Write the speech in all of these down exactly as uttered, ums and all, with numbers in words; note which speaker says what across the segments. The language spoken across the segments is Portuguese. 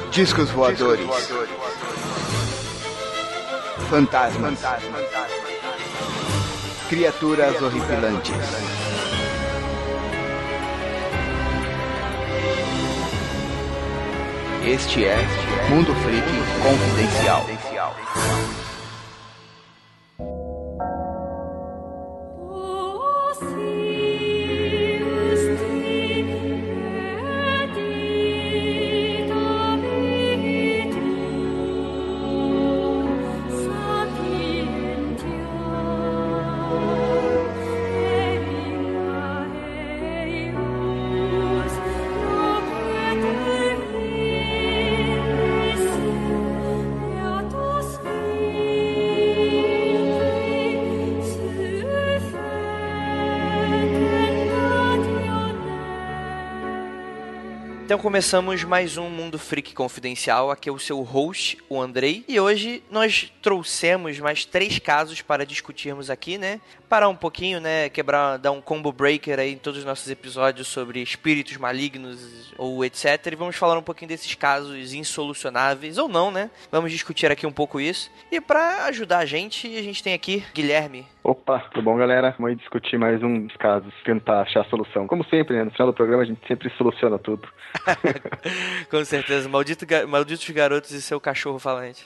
Speaker 1: Discos voadores. Fantasmas. Criaturas horripilantes. Este é Mundo Freak Confidencial.
Speaker 2: Então começamos mais um Mundo Freak Confidencial, aqui é o seu host, o Andrei, e hoje nós trouxemos mais três casos para discutirmos aqui, né? Parar um pouquinho, né? Quebrar, dar um combo breaker aí em todos os nossos episódios sobre espíritos malignos ou etcétera. E vamos falar um pouquinho desses casos insolucionáveis, ou não, né? Vamos discutir aqui um pouco isso. E para ajudar a gente, a gente tem aqui Guilherme.
Speaker 3: Opa, tudo bom, galera? Vamos discutir mais uns casos, tentar achar a solução. Como sempre, né? No final do programa a gente sempre soluciona tudo.
Speaker 2: Com certeza. Maldito, malditos garotos e seu cachorro falante.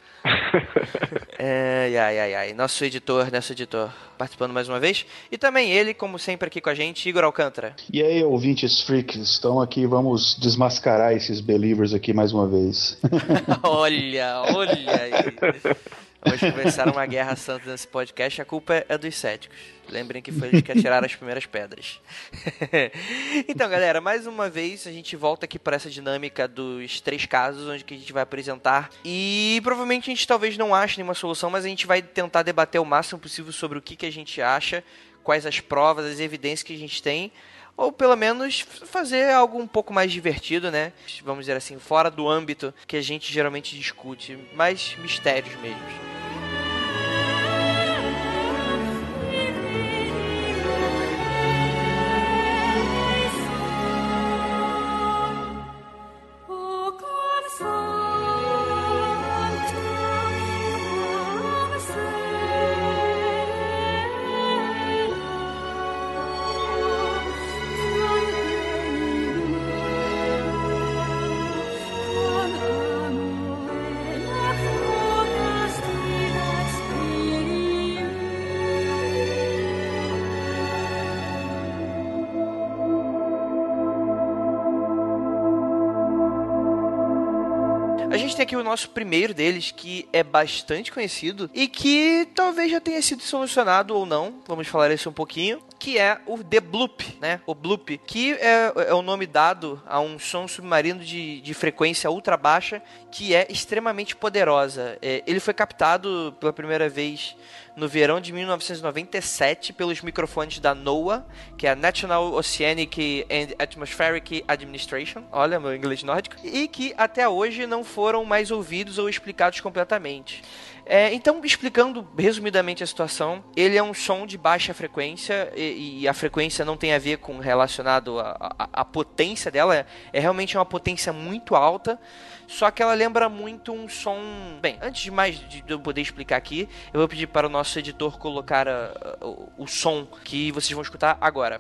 Speaker 2: É, ai, ai, ai. Nosso editor, nosso editor, participando mais uma vez. E também ele, como sempre aqui com a gente, Igor Alcântara.
Speaker 4: E aí, ouvintes freaks, estão aqui, vamos desmascarar esses believers aqui mais uma vez.
Speaker 2: Olha, olha aí. Vamos começar uma guerra santa nesse podcast. A culpa é dos céticos. Lembrem que foi eles que atiraram as primeiras pedras. Então, galera, mais uma vez a gente volta aqui para essa dinâmica dos três casos, onde que a gente vai apresentar. E provavelmente a gente talvez não ache nenhuma solução, mas a gente vai tentar debater o máximo possível sobre o que, que a gente acha, quais as provas, as evidências que a gente tem. Ou pelo menos fazer algo um pouco mais divertido, né? Vamos dizer assim, fora do âmbito que a gente geralmente discute. Mais mistérios mesmo. A gente tem aqui o nosso primeiro deles, que é bastante conhecido e que talvez já tenha sido solucionado ou não, vamos falar isso um pouquinho, que é o The Bloop, né? O Bloop, que é, é o nome dado a um som submarino de, de frequência ultra baixa, que é extremamente poderosa. É, ele foi captado pela primeira vez no verão de mil novecentos e noventa e sete pelos microfones da NOAA, que é a National Oceanic and Atmospheric Administration, olha, meu inglês nórdico, e que até hoje não foram mais ouvidos ou explicados completamente. É, então, explicando resumidamente a situação, ele é um som de baixa frequência e, e a frequência não tem a ver com relacionado à potência dela, é, é realmente uma potência muito alta, só que ela lembra muito um som... Bem, antes de mais de eu poder explicar aqui, eu vou pedir para o nosso editor colocar a, a, o, o som que vocês vão escutar agora.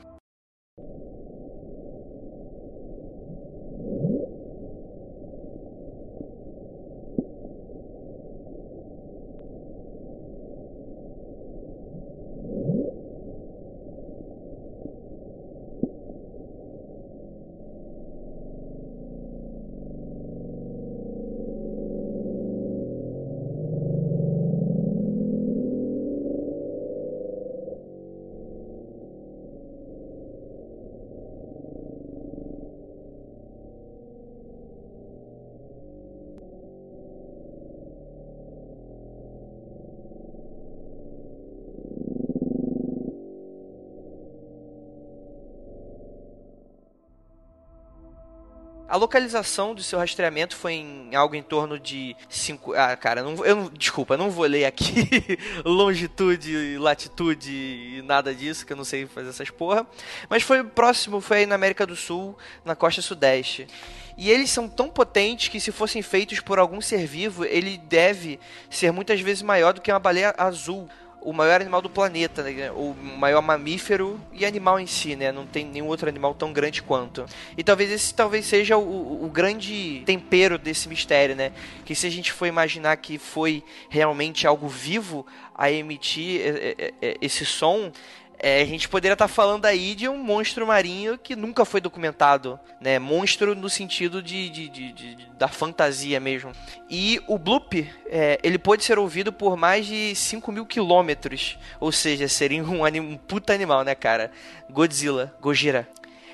Speaker 2: A localização do seu rastreamento foi em algo em torno de cinco... Ah, cara, não, eu não, desculpa, não vou ler aqui longitude, latitude e nada disso, que eu não sei fazer essas porra. Mas foi próximo, foi aí na América do Sul, na costa sudeste. E eles são tão potentes que, se fossem feitos por algum ser vivo, ele deve ser muitas vezes maior do que uma baleia azul, o maior animal do planeta, né? O maior mamífero e animal em si, né? Não tem nenhum outro animal tão grande quanto. E talvez esse talvez seja o, o grande tempero desse mistério, né? Que se a gente for imaginar que foi realmente algo vivo a emitir esse som, É, a gente poderia estar falando aí de um monstro marinho que nunca foi documentado, né? Monstro no sentido de, de, de, de, de da fantasia mesmo. E o bloop, é, ele pode ser ouvido por mais de cinco mil quilômetros, ou seja, seria um, anim, um puta animal, né, cara? Godzilla, Gojira.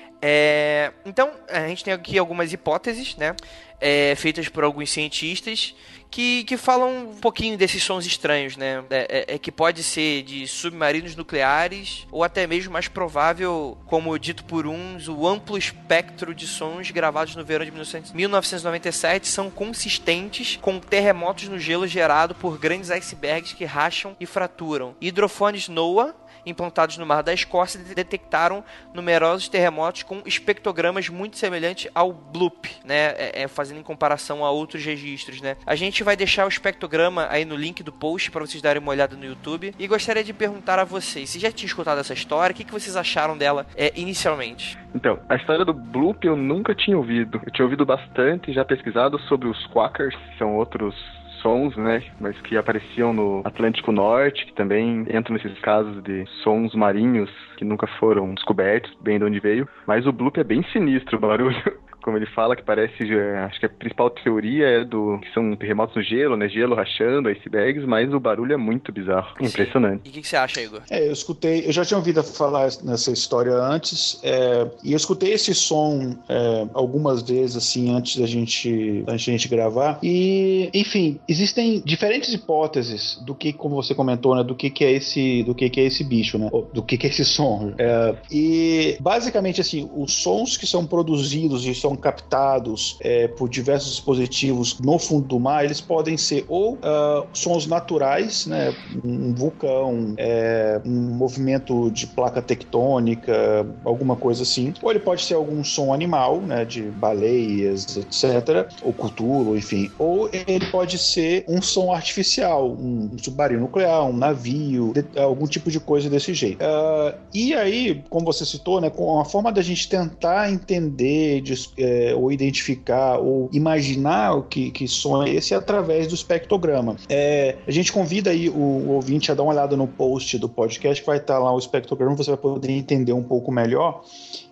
Speaker 2: É, então, a gente tem aqui algumas hipóteses, né? É, feitas por alguns cientistas que, que falam um pouquinho desses sons estranhos, né? É, é, é que pode ser de submarinos nucleares ou até mesmo mais provável, como dito por uns, o amplo espectro de sons gravados no verão de mil novecentos e noventa e sete são consistentes com terremotos no gelo gerado por grandes icebergs que racham e fraturam. Hidrofones NOAA implantados no Mar da Escócia detectaram numerosos terremotos com espectrogramas muito semelhantes ao bloop, né? É, é, fazendo em comparação a outros registros, né? A gente vai deixar o espectrograma aí no link do post para vocês darem uma olhada no YouTube. E gostaria de perguntar a vocês, vocês já tinham escutado essa história? O que, que vocês acharam dela é, inicialmente?
Speaker 3: Então, a história do bloop eu nunca tinha ouvido. Eu tinha ouvido bastante e já pesquisado sobre os quackers, que são outros sons, né, mas que apareciam no Atlântico Norte, que também entram nesses casos de sons marinhos que nunca foram descobertos, bem de onde veio. Mas o bloop é bem sinistro, o barulho. Como ele fala, que parece, acho que a principal teoria é do que são terremotos no gelo, né? Gelo rachando, icebergs, mas o barulho é muito bizarro. Sim. Impressionante.
Speaker 2: E o que, que você acha, Igor?
Speaker 4: É, eu escutei, eu já tinha ouvido falar nessa história antes, é, e eu escutei esse som é, algumas vezes, assim, antes da gente, da gente gravar, e, enfim, existem diferentes hipóteses do que, como você comentou, né? Do que que é esse, do que que é esse bicho, né? Ou, do que que é esse som. É, e, basicamente, assim, os sons que são produzidos e são captados é, por diversos dispositivos no fundo do mar, eles podem ser ou uh, sons naturais, né, um vulcão, é, um movimento de placa tectônica, alguma coisa assim, ou ele pode ser algum som animal, né, de baleias, etcétera, ou Cthulhu, enfim, ou ele pode ser um som artificial, um submarino nuclear, um navio, de, algum tipo de coisa desse jeito. Uh, e aí, como você citou, né, com a forma da gente tentar entender de, É, ou identificar ou imaginar o que, que som é esse através do espectrograma. É, a gente convida aí o, o ouvinte a dar uma olhada no post do podcast, que vai estar lá o espectrograma, você vai poder entender um pouco melhor.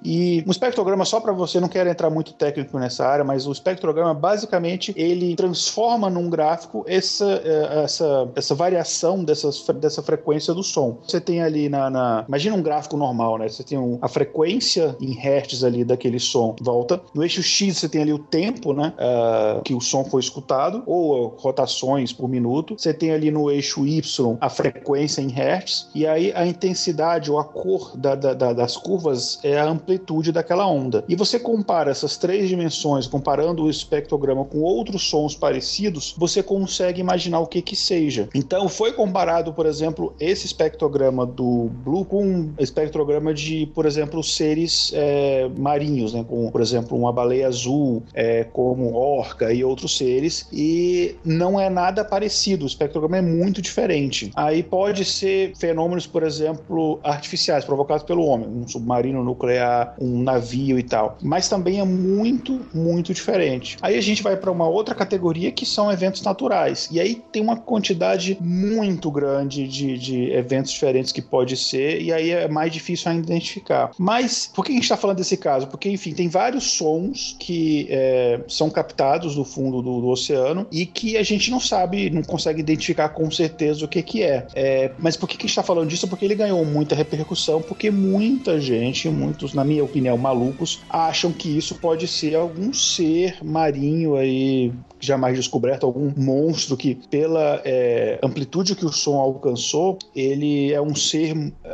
Speaker 4: E um espectrograma, só para você, não quero entrar muito técnico nessa área, mas o espectrograma, basicamente, ele transforma num gráfico essa, essa, essa variação dessas, dessa frequência do som. Você tem ali na... na imagina um gráfico normal, né? Você tem um, a frequência em hertz ali daquele som, volta. No eixo X você tem ali o tempo, né, uh, que o som foi escutado, ou rotações por minuto. Você tem ali no eixo Y a frequência em hertz, e aí a intensidade ou a cor da, da, da, das curvas é a amplitude daquela onda. E você compara essas três dimensões, comparando o espectrograma com outros sons parecidos, você consegue imaginar o que que seja. Então foi comparado, por exemplo, esse espectrograma do Blue com um espectrograma de, por exemplo, seres é, marinhos, né, com, por exemplo, uma baleia azul, é, como orca e outros seres, e não é nada parecido, o espectrograma é muito diferente. Aí pode ser fenômenos, por exemplo, artificiais, provocados pelo homem, um submarino nuclear, um navio e tal, mas também é muito, muito diferente. Aí a gente vai para uma outra categoria que são eventos naturais, e aí tem uma quantidade muito grande de, de eventos diferentes que pode ser, e aí é mais difícil ainda identificar. Mas por que a gente está falando desse caso? Porque, enfim, tem vários sons que é, são captados do fundo do, do oceano e que a gente não sabe, não consegue identificar com certeza o que que é. é mas por que, que a gente está falando disso? Porque ele ganhou muita repercussão, porque muita gente, muitos, na minha opinião, malucos, acham que isso pode ser algum ser marinho aí jamais descoberto, algum monstro que, pela é, amplitude que o som alcançou, ele é um ser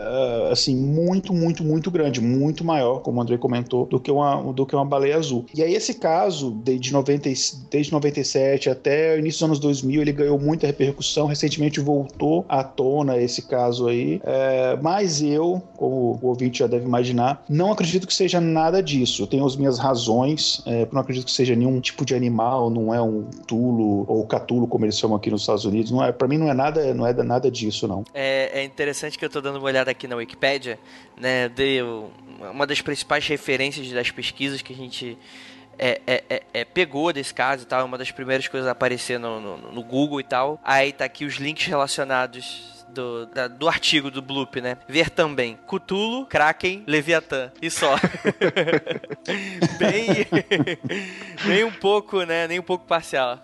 Speaker 4: uh, assim, muito, muito, muito grande, muito maior, como o André comentou, do que uma, do que uma baleia azul. E aí esse caso, desde, noventa, desde noventa e sete até o início dos anos dois mil, ele ganhou muita repercussão, recentemente voltou à tona esse caso aí, é, mas eu, como o ouvinte já deve imaginar, não acredito que seja nada disso. Eu tenho as minhas razões, é, não acredito que seja nenhum tipo de animal, não é um tulo ou catulo, como eles chamam aqui nos Estados Unidos, não é, pra mim não é nada, não é nada disso, não.
Speaker 2: É, é interessante que eu tô dando uma olhada aqui na Wikipédia, né, de uma das principais referências das pesquisas que a gente É, é, é, é, pegou desse caso e tal, uma das primeiras coisas a aparecer no, no, no Google e tal. Aí tá aqui os links relacionados do, da, do artigo do Bloop, né? Ver também Cthulhu, Kraken, Leviatã e só. bem, nem um pouco, né? Nem um pouco parcial.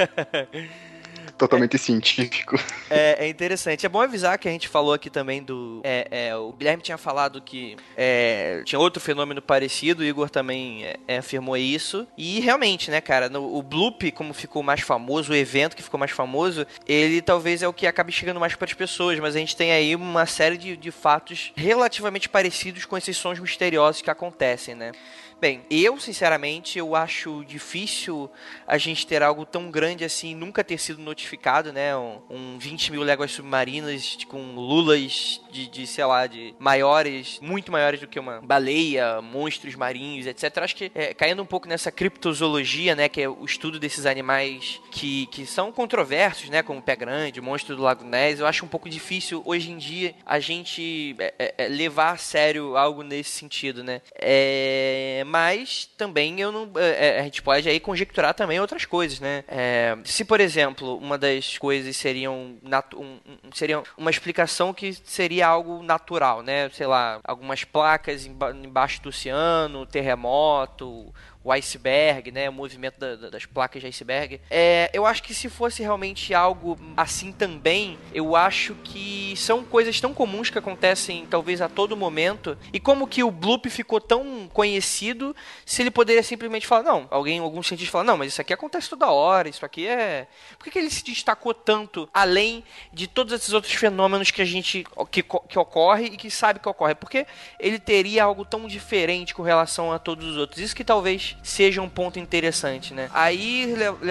Speaker 3: Totalmente é, científico.
Speaker 2: É, é interessante. É bom avisar que a gente falou aqui também do... É, é, o Guilherme tinha falado que é, tinha outro fenômeno parecido, o Igor também é, é, afirmou isso. E realmente, né, cara, no, o Bloop, como ficou mais famoso, o evento que ficou mais famoso, ele talvez é o que acabe chegando mais para as pessoas, mas a gente tem aí uma série de, de fatos relativamente parecidos com esses sons misteriosos que acontecem, né? Bem, eu, sinceramente, eu acho difícil a gente ter algo tão grande assim, nunca ter sido notificado, né? Um, um vinte mil léguas submarinas com lulas de, de, sei lá, de maiores, muito maiores do que uma baleia, monstros marinhos, etcétera. Acho que, é, caindo um pouco nessa criptozoologia, né? Que é o estudo desses animais que, que são controversos, né? Como o pé grande, o monstro do Lago Ness. Eu acho um pouco difícil, hoje em dia, a gente é, é, levar a sério algo nesse sentido, né? É... Mas também eu não, é, a gente pode aí conjecturar também outras coisas, né? É, se, por exemplo, uma das coisas seriam, natu- um, um, seriam uma explicação que seria algo natural, né? Sei lá, algumas placas emba- embaixo do oceano, terremoto, o iceberg, né, o movimento da, da, das placas de iceberg. É, eu acho que se fosse realmente algo assim também, eu acho que são coisas tão comuns que acontecem talvez a todo momento, e como que o Bloop ficou tão conhecido, se ele poderia simplesmente falar, não, alguém, algum cientista fala, não, mas isso aqui acontece toda hora, isso aqui é... Por que, que ele se destacou tanto, além de todos esses outros fenômenos que a gente, que, que ocorre e que sabe que ocorre? Porque ele teria algo tão diferente com relação a todos os outros? Isso que talvez seja um ponto interessante, né? Aí,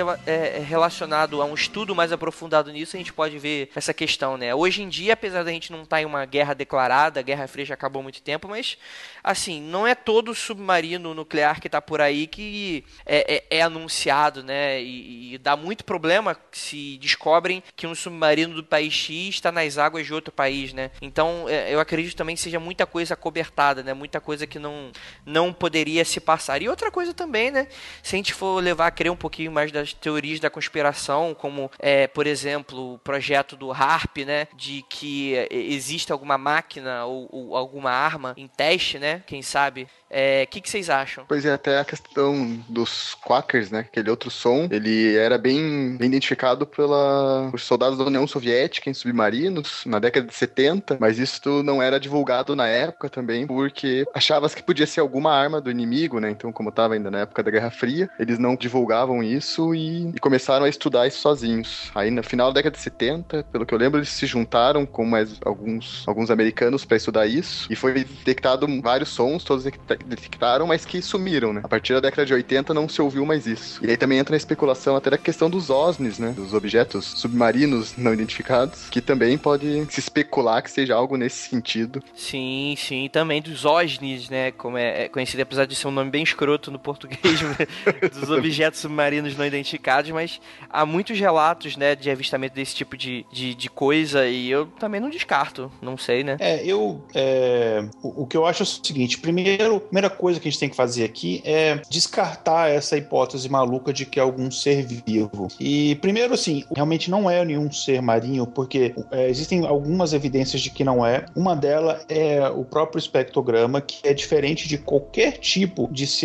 Speaker 2: é, relacionado a um estudo mais aprofundado nisso, a gente pode ver essa questão, né? Hoje em dia, apesar da gente não estar em uma guerra declarada, a Guerra Fria já acabou há muito tempo, mas, assim, não é todo submarino nuclear que tá por aí que é, é, é anunciado, né? E, e dá muito problema se descobrem que um submarino do país X está nas águas de outro país, né? Então, é, eu acredito também que seja muita coisa acobertada, né? Muita coisa que não, não poderia se passar. E outra coisa também, né? Se a gente for levar a crer um pouquinho mais das teorias da conspiração, como, é, por exemplo, o projeto do HAARP, né? De que existe alguma máquina ou, ou alguma arma em teste, né? Quem sabe? O é, que, que vocês acham?
Speaker 3: Pois é, até a questão dos quakers, né? Aquele outro som, ele era bem, bem identificado pela, por soldados da União Soviética em submarinos na década de setenta, mas isso não era divulgado na época também, porque achava-se que podia ser alguma arma do inimigo, né? Então, como estava ainda na época da Guerra Fria, eles não divulgavam isso e, e começaram a estudar isso sozinhos. Aí, no final da década de setenta, pelo que eu lembro, eles se juntaram com mais alguns, alguns americanos para estudar isso, e foi detectado vários sons, todos detectaram, mas que sumiram, né? A partir da década de oitenta não se ouviu mais isso. E aí também entra a especulação até da questão dos O S N Is, né? Dos objetos submarinos não identificados, que também pode se especular que seja algo nesse sentido.
Speaker 2: Sim, sim, também dos O S N Is, né? Como é conhecido, apesar de ser um nome bem escroto no português, dos objetos submarinos não identificados, mas há muitos relatos, né, de avistamento desse tipo de, de, de coisa, e eu também não descarto, não sei, né?
Speaker 4: É, eu... É, o, o que eu acho é o seguinte, primeiro, a primeira coisa que a gente tem que fazer aqui é descartar essa hipótese maluca de que é algum ser vivo. E, primeiro, assim, realmente não é nenhum ser marinho, porque é, existem algumas evidências de que não é. Uma delas é o próprio espectrograma, que é diferente de qualquer tipo de ser marinho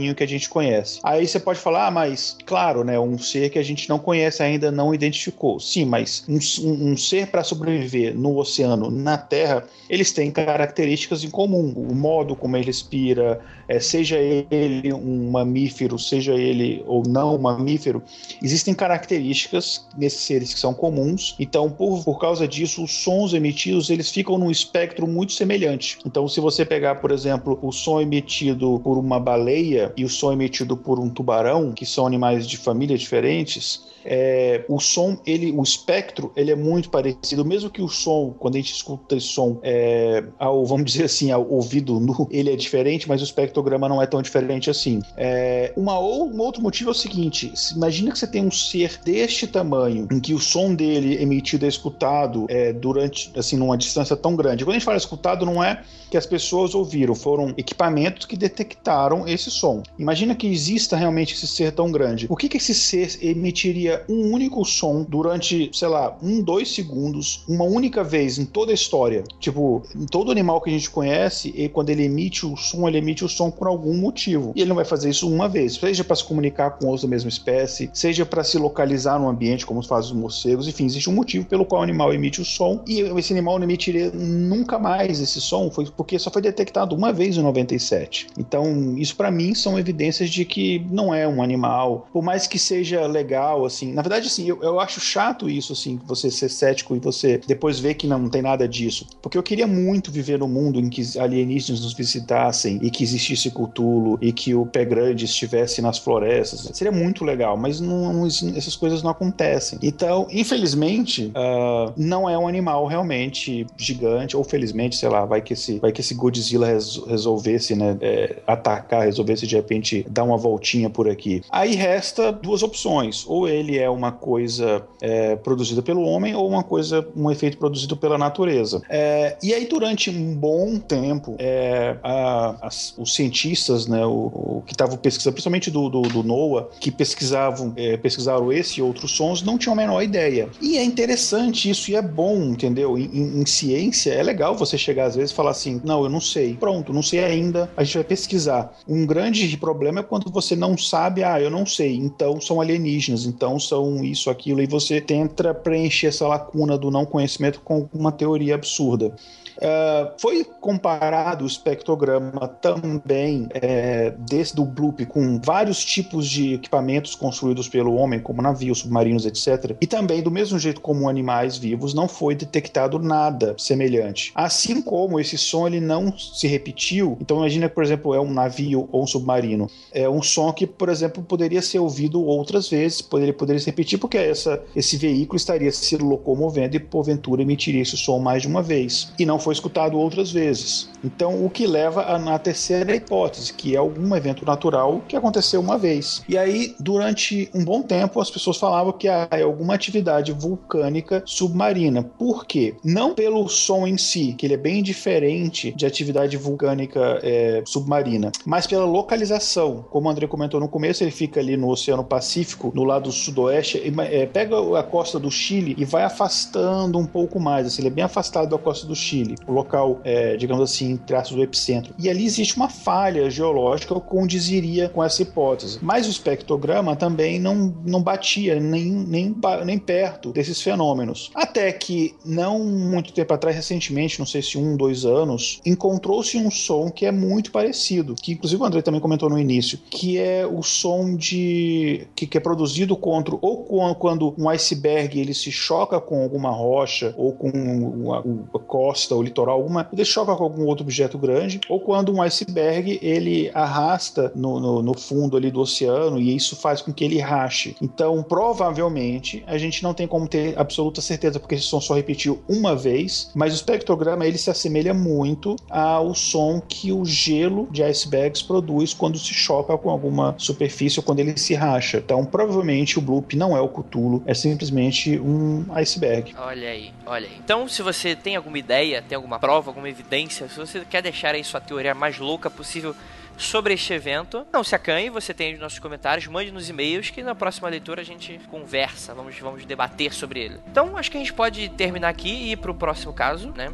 Speaker 4: tamanho que a gente conhece. Aí você pode falar, ah, mas, claro, né, um ser que a gente não conhece ainda, não identificou. Sim, mas um, um, um ser para sobreviver no oceano, na Terra, eles têm características em comum. O modo como ele respira, é, seja ele um mamífero, seja ele ou não um mamífero, existem características nesses seres que são comuns. Então, por, por causa disso, os sons emitidos, eles ficam num espectro muito semelhante. Então, se você pegar, por exemplo, o som emitido por uma baleia e o som emitido por um tubarão, que são animais de família diferentes, é, o som, ele, o espectro, ele é muito parecido, mesmo que o som, quando a gente escuta esse som, é, ao, vamos dizer assim, ao ouvido nu, ele é diferente, mas o espectrograma não é tão diferente assim. É, uma, um outro motivo é o seguinte, imagina que você tem um ser deste tamanho, em que o som dele emitido é escutado é, durante, assim, numa distância tão grande. Quando a gente fala escutado, não é que as pessoas ouviram, foram equipamentos que detectaram esse som. Imagina que exista realmente esse ser tão grande. O que que esse ser emitiria um único som durante, sei lá, um, dois segundos, uma única vez em toda a história? Tipo, em todo animal que a gente conhece, e quando ele emite o som, ele emite o som por algum motivo. E ele não vai fazer isso uma vez, seja para se comunicar com outros da mesma espécie, seja para se localizar no ambiente, como fazem os morcegos, enfim, existe um motivo pelo qual o animal emite o som, e esse animal não emitiria nunca mais esse som, foi porque só foi detectado uma vez em noventa e sete. Então, isso para mim são evidências de que não é um animal, por mais que seja legal, assim, na verdade, assim, eu, eu acho chato isso, assim, você ser cético e você depois ver que não tem nada disso, porque eu queria muito viver num mundo em que alienígenas nos visitassem, e que existisse Cthulhu, e que o Pé Grande estivesse nas florestas, seria muito legal, mas não, não, essas coisas não acontecem. Então, infelizmente, uh, não é um animal realmente gigante, ou felizmente, sei lá, vai que esse, vai que esse Godzilla res, resolvesse, né, é, atacar, resolvesse de repente dar uma voltinha por aqui. Aí resta duas opções, ou ele é uma coisa é, produzida pelo homem, ou uma coisa, um efeito produzido pela natureza. É, e aí durante um bom tempo, é, a, as, os cientistas, né, o, o que estavam pesquisando, principalmente do, do, do NOAA, que pesquisavam, é, pesquisaram esse e outros sons, não tinham a menor ideia. E é interessante isso, e é bom, entendeu? Em, em, em ciência, é legal você chegar às vezes e falar assim, não, eu não sei. Pronto, não sei ainda, a gente vai pesquisar. Um grande problema é quando você não sabe, ah, eu não sei, então são alienígenas, então são isso, aquilo, e você tenta preencher essa lacuna do não conhecimento com uma teoria absurda. Uh, foi comparado o espectrograma também é, desse do Bloop com vários tipos de equipamentos construídos pelo homem, como navios, submarinos, etcétera. E também, do mesmo jeito como animais vivos, não foi detectado nada semelhante. Assim como esse som ele não se repetiu, então imagina que, por exemplo, é um navio ou um submarino. É um som que, por exemplo, poderia ser ouvido outras vezes, poderia, poderia se repetir, porque essa, esse veículo estaria se locomovendo e, porventura, emitiria esse som mais de uma vez. E não foi foi escutado outras vezes. Então, o que leva a, na terceira hipótese, que é algum evento natural que aconteceu uma vez. E aí, durante um bom tempo, as pessoas falavam que ah, é alguma atividade vulcânica submarina. Por quê? Não pelo som em si, que ele é bem diferente de atividade vulcânica é, submarina, mas pela localização. Como o André comentou no começo, ele fica ali no Oceano Pacífico, no lado sudoeste, e, é, pega a costa do Chile e vai afastando um pouco mais. Assim, ele é bem afastado da costa do Chile. O local, é, digamos assim, traços do epicentro. E ali existe uma falha geológica que condiziria com essa hipótese. Mas o espectrograma também não, não batia nem, nem, nem perto desses fenômenos. Até que, não muito tempo atrás, recentemente, não sei se um, dois anos, encontrou-se um som que é muito parecido, que inclusive o André também comentou no início, que é o som de que, que é produzido contra, ou quando um iceberg ele se choca com alguma rocha, ou com uma, uma costa, ou litoral, alguma, ele choca com algum outro objeto grande, ou quando um iceberg ele arrasta no, no, no fundo ali do oceano e isso faz com que ele rache. Então, provavelmente, a gente não tem como ter absoluta certeza, porque esse som só repetiu uma vez, mas o espectrograma ele se assemelha muito ao som que o gelo de icebergs produz quando se choca com alguma superfície ou quando ele se racha. Então, provavelmente, o Bloop não é o Cthulhu, é simplesmente um iceberg.
Speaker 2: Olha aí, olha aí. Então, se você tem alguma ideia, tem alguma prova, alguma evidência, se você quer deixar aí sua teoria mais louca possível sobre este evento, não se acanhe, você tem os nossos comentários, mande nos e-mails que na próxima leitura a gente conversa, vamos, vamos debater sobre ele. Então, acho que a gente pode terminar aqui e ir pro próximo caso, né?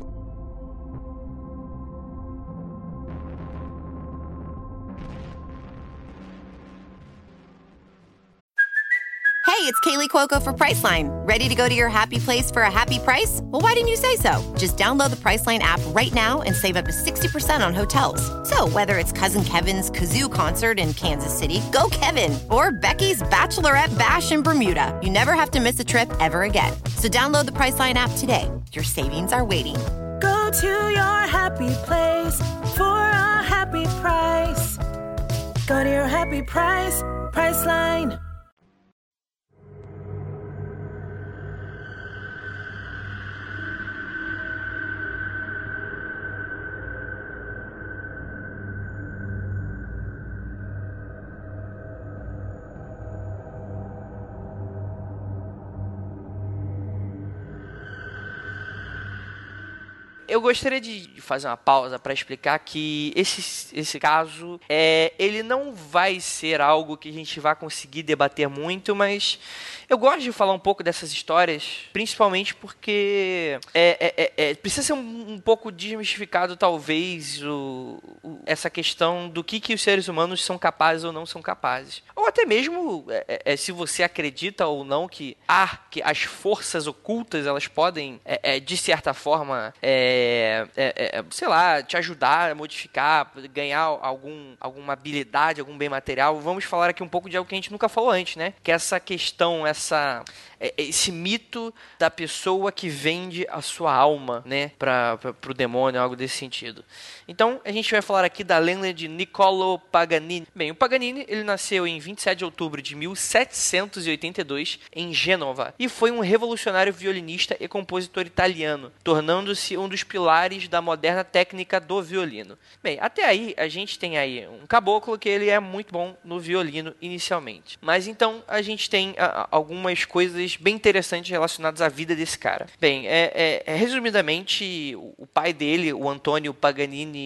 Speaker 5: it's Kaylee Cuoco for Priceline. Ready to go to your happy place for a happy price? Well, why didn't you say so? Just download the Priceline app right now and save up to sixty percent on hotels. So whether it's Cousin Kevin's Kazoo Concert in Kansas City, go Kevin, or Becky's Bachelorette Bash in Bermuda, you never have to miss a trip ever again. So download the Priceline app today. Your savings are waiting.
Speaker 6: Go to your happy place for a happy price. Go to your happy price, Priceline.
Speaker 2: Eu gostaria de fazer uma pausa para explicar que esse, esse caso, é, ele não vai ser algo que a gente vai conseguir debater muito, mas eu gosto de falar um pouco dessas histórias, principalmente porque é, é, é, precisa ser um, um pouco desmistificado, talvez, o, o, essa questão do que, que os seres humanos são capazes ou não são capazes. Ou até mesmo, é, é, se você acredita ou não que, ah, que as forças ocultas, elas podem, é, é, de certa forma, é, É, é, é, sei lá, te ajudar a modificar, ganhar algum, alguma habilidade, algum bem material. Vamos falar aqui um pouco de algo que a gente nunca falou antes, né? Que é essa questão, essa, esse mito da pessoa que vende a sua alma, né? Para o demônio, algo desse sentido. Então, a gente vai falar aqui da lenda de Niccolò Paganini. Bem, o Paganini, ele nasceu em vinte e sete de outubro de mil setecentos e oitenta e dois em Gênova e foi um revolucionário violinista e compositor italiano, tornando-se um dos pilares da moderna técnica do violino. Bem, até aí a gente tem aí um caboclo que ele é muito bom no violino inicialmente. Mas então a gente tem a, algumas coisas bem interessantes relacionadas à vida desse cara. Bem, é, é, é, resumidamente, o, o pai dele, o Antônio Paganini,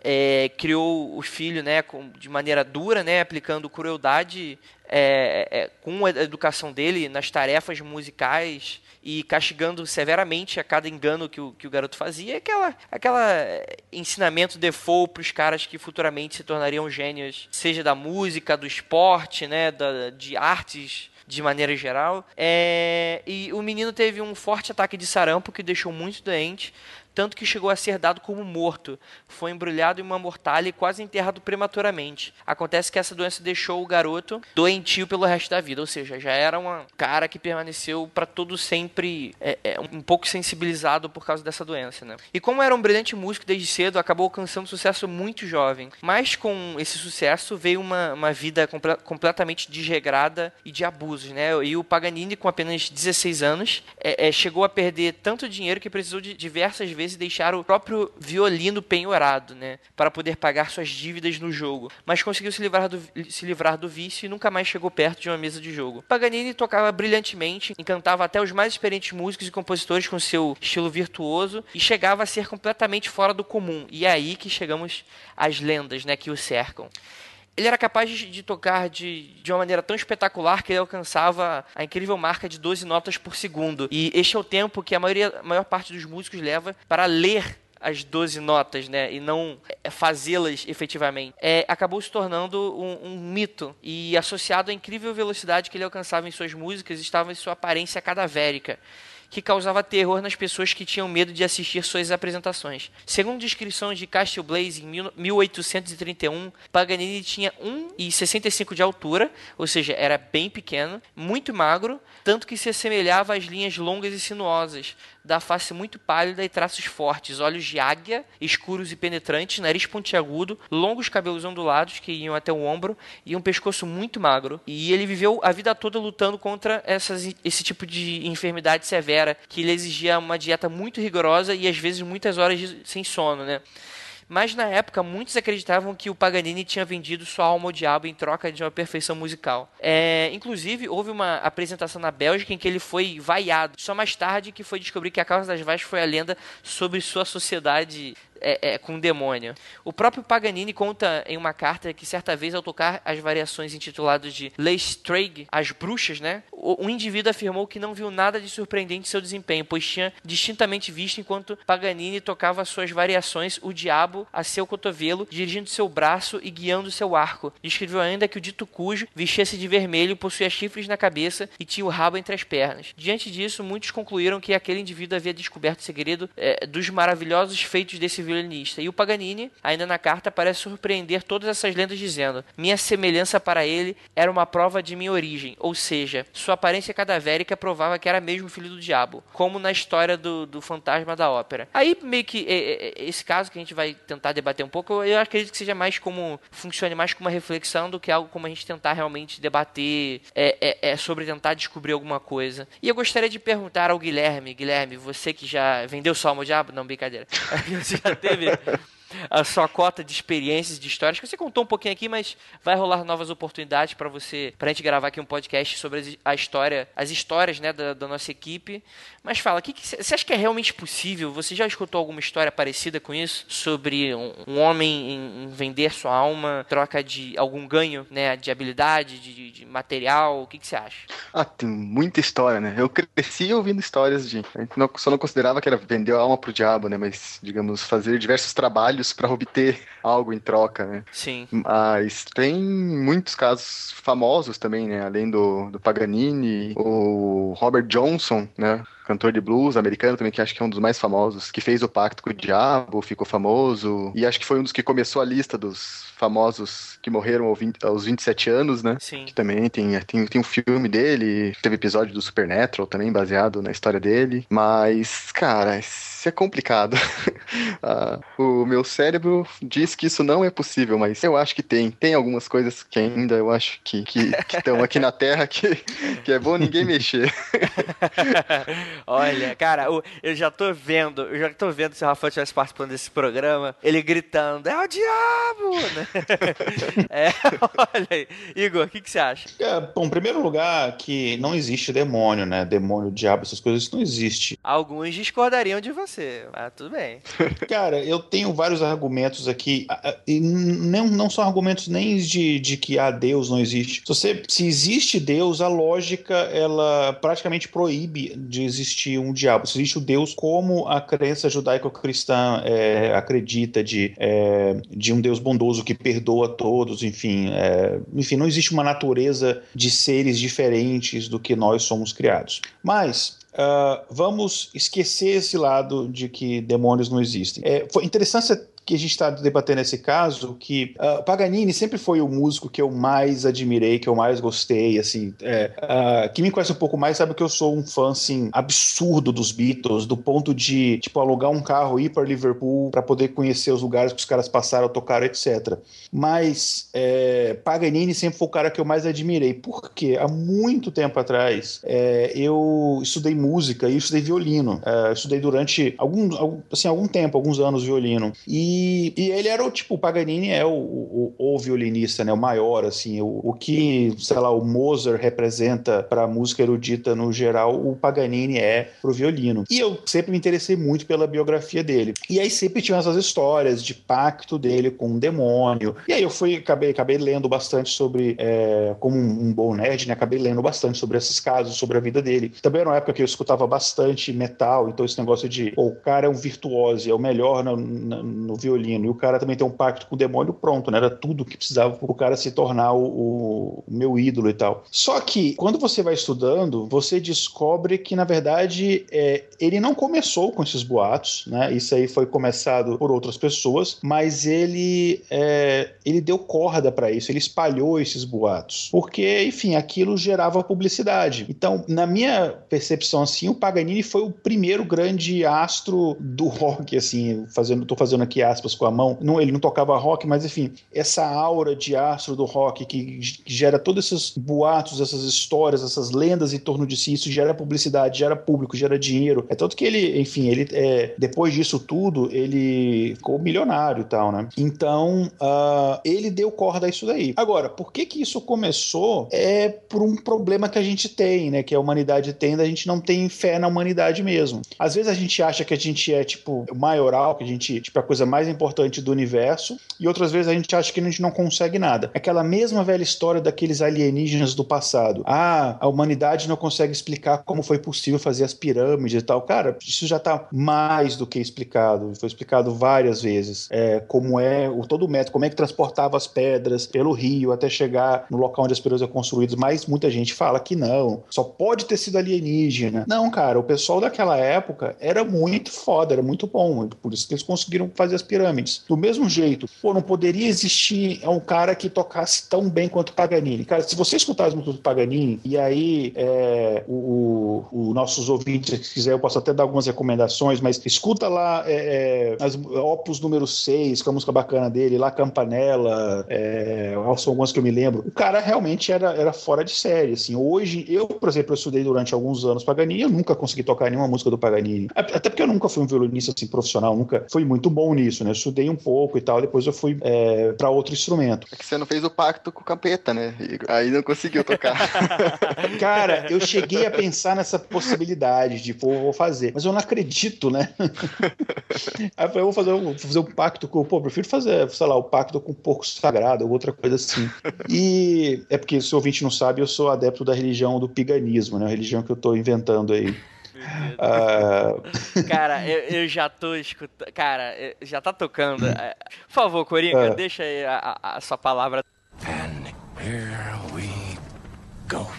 Speaker 2: É, criou o filho, né, com, de maneira dura, né, aplicando crueldade é, é, com a educação dele nas tarefas musicais e castigando severamente a cada engano que o, que o garoto fazia. Aquela, aquela ensinamento default para os caras que futuramente se tornariam gênios, seja da música, do esporte, né, da, de artes de maneira geral. É, e o menino teve um forte ataque de sarampo que o deixou muito doente, tanto que chegou a ser dado como morto. Foi embrulhado em uma mortalha e quase enterrado prematuramente. Acontece que essa doença deixou o garoto doentio pelo resto da vida, ou seja, já era um cara que permaneceu para todo sempre é, é, um pouco sensibilizado por causa dessa doença, né? E como era um brilhante músico desde cedo, acabou alcançando sucesso muito jovem. Mas com esse sucesso veio uma, uma vida comple- completamente desregrada e de abusos, né? E o Paganini, com apenas dezesseis anos, é, é, chegou a perder tanto dinheiro que precisou de diversas vezes deixar o próprio violino penhorado, né, para poder pagar suas dívidas no jogo, mas conseguiu se livrar, do, se livrar do vício e nunca mais chegou perto de uma mesa de jogo. Paganini tocava brilhantemente, encantava até os mais experientes músicos e compositores com seu estilo virtuoso e chegava a ser completamente fora do comum. E é aí que chegamos às lendas, né, que o cercam. Ele era capaz de, de tocar de, de uma maneira tão espetacular que ele alcançava a incrível marca de doze notas por segundo. E este é o tempo que a, maioria, a maior parte dos músicos leva para ler as doze notas, né, e não fazê-las efetivamente. É, acabou se tornando um, um mito e associado à incrível velocidade que ele alcançava em suas músicas estava em sua aparência cadavérica, que causava terror nas pessoas que tinham medo de assistir suas apresentações. Segundo descrições de Castle Blaze, em mil oitocentos e trinta e um, Paganini tinha um metro e sessenta e cinco de altura, ou seja, era bem pequeno, muito magro, tanto que se assemelhava às linhas longas e sinuosas, da face muito pálida e traços fortes, olhos de águia, escuros e penetrantes, nariz pontiagudo, longos cabelos ondulados que iam até o ombro e um pescoço muito magro. E ele viveu a vida toda lutando contra essas, esse tipo de enfermidade severa, que lhe exigia uma dieta muito rigorosa e às vezes muitas horas de, sem sono, né? Mas na época muitos acreditavam que o Paganini tinha vendido sua alma ao diabo em troca de uma perfeição musical. É, inclusive houve uma apresentação na Bélgica em que ele foi vaiado. Só mais tarde que foi descobrir que a causa das vaias foi a lenda sobre sua sociedade é, é, com o demônio. O próprio Paganini conta em uma carta que certa vez ao tocar as variações intituladas de Leistrade, as bruxas, né, o, o indivíduo afirmou que não viu nada de surpreendente em seu desempenho, pois tinha distintamente visto enquanto Paganini tocava suas variações o diabo a seu cotovelo, dirigindo seu braço e guiando seu arco. Descreveu ainda que o dito cujo vestia-se de vermelho, possuía chifres na cabeça e tinha o rabo entre as pernas. Diante disso, muitos concluíram que aquele indivíduo havia descoberto o segredo é, dos maravilhosos feitos desse violinista. E o Paganini, ainda na carta, parece surpreender todas essas lendas dizendo: minha semelhança para ele era uma prova de minha origem, ou seja, sua aparência cadavérica provava que era mesmo filho do diabo, como na história do, do fantasma da ópera. Aí, meio que é, é, esse caso que a gente vai tentar debater um pouco, eu acredito que seja mais como, funcione mais como uma reflexão do que algo como a gente tentar realmente debater é, é, é sobre tentar descobrir alguma coisa. E eu gostaria de perguntar ao Guilherme, Guilherme, você que já vendeu sua alma ao diabo? Não, brincadeira. Você já teve a sua cota de experiências, de histórias, que você contou um pouquinho aqui, mas vai rolar novas oportunidades para você, pra gente gravar aqui um podcast sobre a história, as histórias, né, da, da nossa equipe. Mas fala, que que, você acha que é realmente possível? Você já escutou alguma história parecida com isso? Sobre um, um homem em, em vender sua alma em troca de algum ganho, né, de habilidade, de, de material? O que, que você acha?
Speaker 3: Ah, tem muita história, né? Eu cresci ouvindo histórias de... A gente não, só não considerava que era vender a alma pro diabo, né? Mas, digamos, fazer diversos trabalhos para obter algo em troca, né?
Speaker 2: Sim.
Speaker 3: Mas tem muitos casos famosos também, né? Além do, do Paganini, o Robert Johnson, né? Cantor de blues americano também, que acho que é um dos mais famosos, que fez o pacto com o diabo, ficou famoso, e acho que foi um dos que começou a lista dos famosos que morreram aos vinte e sete anos, né?
Speaker 2: Sim.
Speaker 3: Que também tem, tem, tem um filme dele, teve episódio do Supernatural também, baseado na história dele, mas, cara, isso é complicado. ah, o meu cérebro diz que isso não é possível, mas eu acho que tem. Tem algumas coisas que ainda eu acho que que estão aqui na Terra que, que é bom ninguém mexer.
Speaker 2: Olha, cara, eu já tô vendo, eu já tô vendo se o Rafael estivesse participando desse programa, ele gritando, é o diabo, né? É, olha aí. Igor, o que, que você acha?
Speaker 4: É, bom, em primeiro lugar, que não existe demônio, né? Demônio, diabo, essas coisas, isso não existe.
Speaker 2: Alguns discordariam de você, mas tudo bem.
Speaker 4: Cara, eu tenho vários argumentos aqui, e não, não são argumentos nem de, de que ah, Deus não existe. Se, você, se existe Deus, a lógica, ela praticamente proíbe de existir um diabo. Se existe o Deus como a crença judaico-cristã é, acredita de, é, de um Deus bondoso que perdoa todos, enfim, é, enfim, não existe uma natureza de seres diferentes do que nós somos criados. Mas uh, vamos esquecer esse lado de que demônios não existem. É, foi interessante que a gente está debatendo esse caso, que uh, Paganini sempre foi o músico que eu mais admirei, que eu mais gostei, assim, é, uh, quem me conhece um pouco mais sabe que eu sou um fã, assim, absurdo dos Beatles, do ponto de, tipo, alugar um carro, ir para Liverpool para poder conhecer os lugares que os caras passaram, tocaram, etcétera. Mas é, Paganini sempre foi o cara que eu mais admirei, porque há muito tempo atrás é, eu estudei música e eu estudei violino. É, eu estudei durante algum, algum, assim, algum tempo, alguns anos violino. E E, e ele era o tipo, o Paganini é o, o, o violinista, né, o maior, assim, o, o que, sei lá, o Mozart representa para a música erudita no geral, o Paganini é pro violino. E eu sempre me interessei muito pela biografia dele. E aí sempre tinha essas histórias de pacto dele com um demônio. E aí eu fui, acabei, acabei lendo bastante sobre, é, como um, um bom nerd, né, acabei lendo bastante sobre esses casos, sobre a vida dele. Também era uma época que eu escutava bastante metal, então esse negócio de, pô, o cara é um virtuoso, é o melhor no, no, no violino, e o cara também tem um pacto com o demônio, pronto, né? Era tudo que precisava para o cara se tornar o, o, o meu ídolo e tal. Só que, quando você vai estudando, você descobre que, na verdade, é, ele não começou com esses boatos, né? Isso aí foi começado por outras pessoas, mas ele, é, ele deu corda para isso, ele espalhou esses boatos, porque, enfim, aquilo gerava publicidade. Então, na minha percepção, assim, o Paganini foi o primeiro grande astro do rock, assim, fazendo, tô fazendo aqui aspas aspas, com a mão. Não, ele não tocava rock, mas enfim, essa aura de astro do rock que, que gera todos esses boatos, essas histórias, essas lendas em torno de si, isso gera publicidade, gera público, gera dinheiro. É tanto que ele, enfim, ele é, depois disso tudo, ele ficou milionário e tal, né? Então, uh, ele deu corda a isso daí. Agora, por que que isso começou? É por um problema que a gente tem, né? Que a humanidade tem, da gente não tem fé na humanidade mesmo. Às vezes a gente acha que a gente é, tipo, maioral, que a gente, tipo, é a coisa mais importante do universo, e outras vezes a gente acha que a gente não consegue nada. Aquela mesma velha história daqueles alienígenas do passado. Ah, a humanidade não consegue explicar como foi possível fazer as pirâmides e tal. Cara, isso já tá mais do que explicado. Foi explicado várias vezes. É, como é, o, todo o método, como é que transportava as pedras pelo rio até chegar no local onde as pirâmides são construídas, mas muita gente fala que não, só pode ter sido alienígena. Não, cara, o pessoal daquela época era muito foda, era muito bom, por isso que eles conseguiram fazer as pirâmides. Do mesmo jeito, pô, não poderia existir um cara que tocasse tão bem quanto o Paganini. Cara, se você escutar as músicas do Paganini, e aí é, o, o, o nossos ouvintes, se quiser, eu posso até dar algumas recomendações, mas escuta lá é, é, as Opus número seis, que é a música bacana dele, lá Campanella, é, são algumas que eu me lembro. O cara realmente era, era fora de série, assim. Hoje, eu, por exemplo, eu estudei durante alguns anos Paganini, eu nunca consegui tocar nenhuma música do Paganini. Até porque eu nunca fui um violinista assim, profissional, nunca fui muito bom nisso, né? Eu estudei um pouco e tal, depois eu fui é, para outro instrumento.
Speaker 3: É que você não fez o pacto com o capeta, né? E aí não conseguiu tocar.
Speaker 4: Cara, eu cheguei a pensar nessa possibilidade de, pô, vou fazer, mas eu não acredito, né? Aí eu falei, eu vou fazer, vou fazer um pacto com, pô, eu prefiro fazer, sei lá, o pacto com o porco sagrado ou outra coisa assim. E é porque, se o ouvinte não sabe, eu sou adepto da religião do piganismo, né? A religião que eu tô inventando aí.
Speaker 2: Uh... Cara, eu, eu já tô escutando. Cara, já tá tocando. Por favor, Coringa, uh... deixa aí a, a, a sua palavra. And here we go.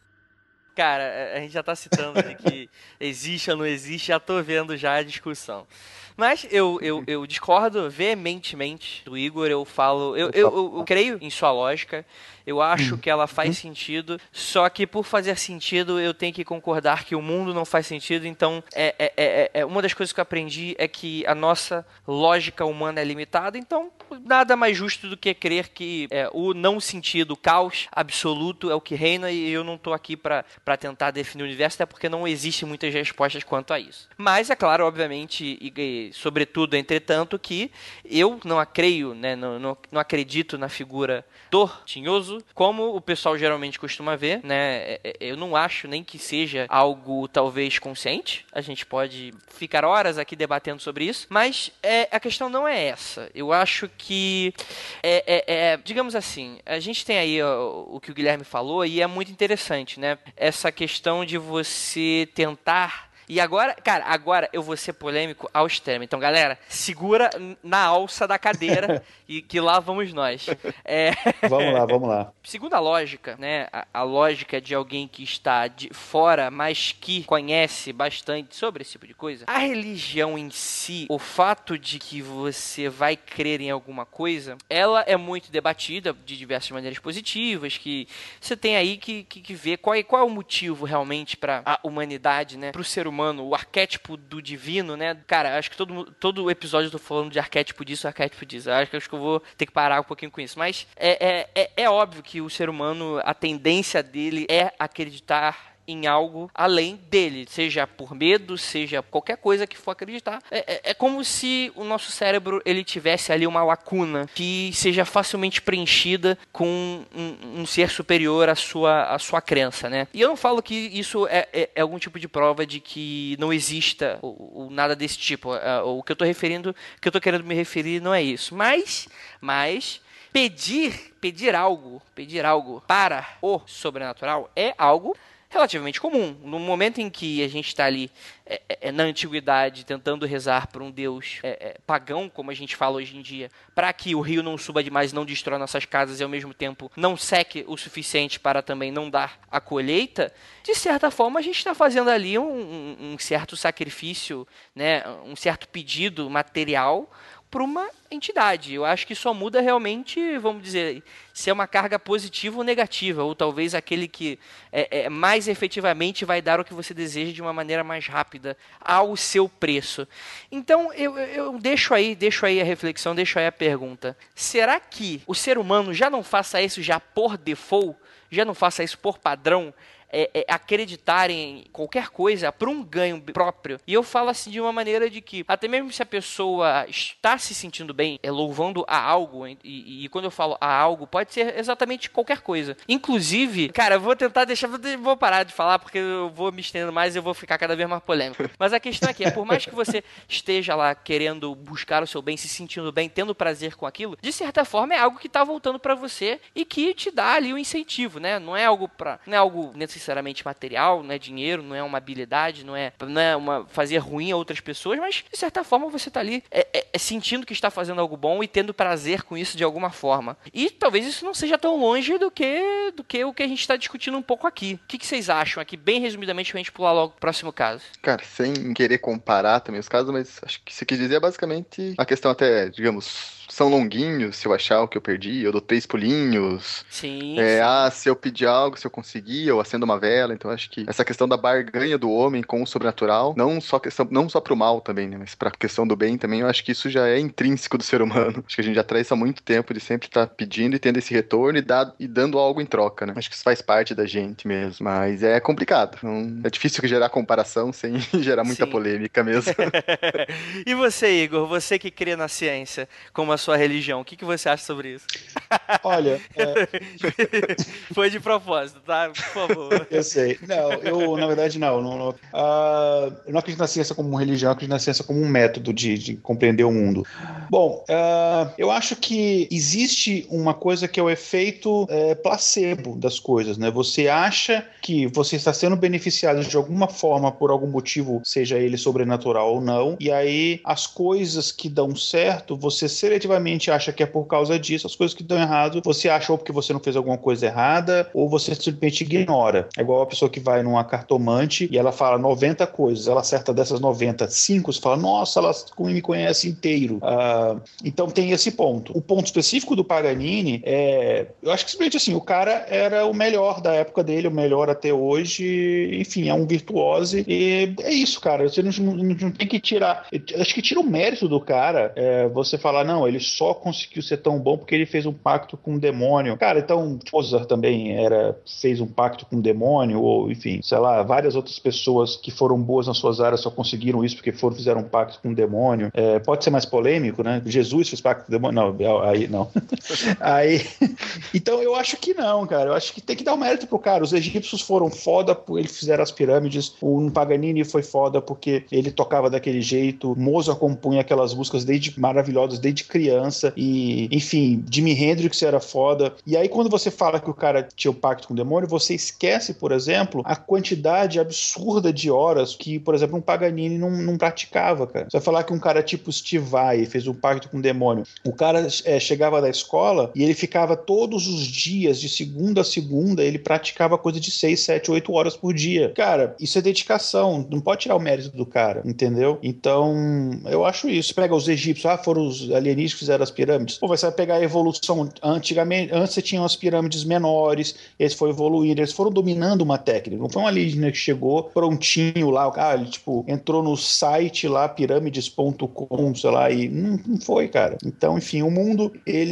Speaker 2: Cara, a gente já tá citando ali que existe ou não existe, já tô vendo já a discussão. Mas eu, eu, eu discordo veementemente do Igor, eu falo... Eu, eu, eu, eu creio em sua lógica, eu acho que ela faz sentido, só que por fazer sentido eu tenho que concordar que o mundo não faz sentido, então é, é, é, é uma das coisas que eu aprendi é que a nossa lógica humana é limitada, então nada mais justo do que crer que é, o não sentido, o caos absoluto é o que reina, e eu não tô aqui pra, pra tentar definir o universo, até porque não existem muitas respostas quanto a isso. Mas é claro, obviamente, e sobretudo, entretanto, que eu não creio, né, não, não, não acredito na figura do tinhoso, como o pessoal geralmente costuma ver, né? Eu não acho nem que seja algo talvez consciente, a gente pode ficar horas aqui debatendo sobre isso, mas é, a questão não é essa. Eu acho que, é, é, é, digamos assim, a gente tem aí ó, o que o Guilherme falou e é muito interessante, né? Essa questão de você tentar... E agora, cara, agora eu vou ser polêmico ao extremo. Então, galera, segura na alça da cadeira e que lá vamos nós. É...
Speaker 4: Vamos lá, vamos lá.
Speaker 2: Segundo a lógica, né, a, a lógica de alguém que está de fora, mas que conhece bastante sobre esse tipo de coisa, a religião em si, o fato de que você vai crer em alguma coisa, ela é muito debatida de diversas maneiras positivas, que você tem aí que, que, que ver qual é, qual é o motivo realmente para a humanidade, né, para o ser humano. Humano, o arquétipo do divino, né? Cara, acho que todo, todo episódio eu tô falando de arquétipo disso, arquétipo disso. Acho que, acho que eu vou ter que parar um pouquinho com isso. Mas é, é, é, é óbvio que o ser humano, a tendência dele é acreditar em algo além dele, seja por medo, seja qualquer coisa que for acreditar. É, é, é como se o nosso cérebro ele tivesse ali uma lacuna que seja facilmente preenchida com um, um ser superior à sua, à sua crença, né? E eu não falo que isso é, é, é algum tipo de prova de que não exista ou, ou nada desse tipo. O que eu tô referindo, o que eu tô querendo me referir não é isso. Mas, mas pedir, pedir algo, pedir algo para o sobrenatural é algo relativamente comum. No momento em que a gente está ali é, é, na antiguidade tentando rezar por um deus é, é, pagão, como a gente fala hoje em dia, para que o rio não suba demais, não destrói nossas casas e ao mesmo tempo não seque o suficiente para também não dar a colheita, de certa forma a gente está fazendo ali um, um, um certo sacrifício, né, um certo pedido material para uma entidade. Eu acho que só muda realmente, vamos dizer, se é uma carga positiva ou negativa, ou talvez aquele que é, é, mais efetivamente vai dar o que você deseja de uma maneira mais rápida, ao seu preço. Então, eu, eu deixo aí, deixo aí a reflexão, deixo aí a pergunta. Será que o ser humano já não faça isso já por default? Já não faça isso por padrão? É, é, acreditar em qualquer coisa para um ganho próprio. E eu falo assim de uma maneira de que, até mesmo se a pessoa está se sentindo bem, é, louvando a algo, e, e, e quando eu falo a algo, pode ser exatamente qualquer coisa. Inclusive, cara, eu vou tentar deixar, vou parar de falar porque eu vou me estendendo mais e eu vou ficar cada vez mais polêmico. Mas a questão é que, por mais que você esteja lá querendo buscar o seu bem, se sentindo bem, tendo prazer com aquilo, de certa forma é algo que está voltando para você e que te dá ali um incentivo, né? Não é algo para, não é algo necessariamente material, não é dinheiro, não é uma habilidade, não é, não é uma fazer ruim a outras pessoas, mas de certa forma você está ali é, é, é sentindo que está fazendo algo bom e tendo prazer com isso de alguma forma. E talvez isso não seja tão longe do que, do que o que a gente está discutindo um pouco aqui. O que, que vocês acham aqui, bem resumidamente, pra gente pular logo pro próximo caso?
Speaker 3: Cara, sem querer comparar também os casos, mas acho que você quis dizer é basicamente a questão até, digamos, são longuinhos, se eu achar o que eu perdi, eu dou três pulinhos.
Speaker 2: Sim,
Speaker 3: é,
Speaker 2: sim.
Speaker 3: Ah, se eu pedir algo, se eu conseguir, eu acendo uma vela. Então acho que essa questão da barganha do homem com o sobrenatural, não só questão, não só pro mal também, né, mas pra questão do bem também, eu acho que isso já é intrínseco do ser humano. Acho que a gente já traz isso há muito tempo, de sempre estar pedindo e tendo esse retorno e, dá, e dando algo em troca, né? Acho que isso faz parte da gente mesmo, mas é complicado. Então, é difícil gerar comparação sem gerar muita
Speaker 2: Sim.
Speaker 3: polêmica mesmo.
Speaker 2: E você, Igor, você que crê na ciência como a sua religião, o que, que você acha sobre isso?
Speaker 4: Olha, é...
Speaker 2: foi de propósito, tá? Por favor.
Speaker 4: Eu sei. Não, eu, na verdade, não. não, não uh, eu não acredito na ciência como uma religião, eu acredito na ciência como um método de, de compreender o mundo. Bom, uh, eu acho que existe uma coisa que é o efeito uh, placebo das coisas, né? Você acha que você está sendo beneficiado de alguma forma por algum motivo, seja ele sobrenatural ou não, e aí as coisas que dão certo, você seletivamente acha que é por causa disso, as coisas que dão errado, você acha ou porque você não fez alguma coisa errada, ou você simplesmente ignora. É igual a pessoa que vai numa cartomante e ela fala noventa coisas, ela acerta dessas noventa, cinco, você fala, nossa, ela me conhece inteiro. Uh, então tem esse ponto. O ponto específico do Paganini é, eu acho que simplesmente assim, o cara era o melhor da época dele, o melhor até hoje, enfim, é um virtuose, e é isso, cara, você não, não, não tem que tirar, eu acho que tira o mérito do cara, é, você falar, não, ele só conseguiu ser tão bom porque ele fez um pacto com o demônio. Cara, então, Mozart também era, fez um pacto com o demônio, ou enfim, sei lá, várias outras pessoas que foram boas nas suas áreas só conseguiram isso porque foram, fizeram um pacto com o demônio. É, pode ser mais polêmico, né? Jesus fez pacto com o demônio? Não, aí não. aí, então eu acho que não, cara. Eu acho que tem que dar um mérito pro cara. Os egípcios foram foda porque eles fizeram as pirâmides. O Paganini foi foda porque ele tocava daquele jeito. Mozart compunha aquelas músicas desde maravilhosas desde criança. E, enfim, Jimi Hendrix era foda. E aí quando você fala que o cara tinha o pacto com o demônio, você esquece, por exemplo, a quantidade absurda de horas que, por exemplo, um Paganini não, não praticava, cara. Você vai falar que um cara tipo Steve Vai fez um pacto com o demônio. O cara é, chegava da escola e ele ficava todos os dias, de segunda a segunda, ele praticava coisa de seis, sete, oito horas por dia. Cara, isso é dedicação. Não pode tirar o mérito do cara, entendeu? Então, eu acho isso. Pega os egípcios, ah, foram os alienígenas que fizeram as pirâmides. Pô, você vai pegar a evolução. Antigamente, antes você tinha as pirâmides menores, eles foram evoluindo, eles foram dominando uma técnica. Não foi um alienígena que chegou prontinho lá, ah, ele tipo, entrou no site lá, pirâmides ponto com, sei lá, e não, não foi, cara. Então, enfim, o mundo,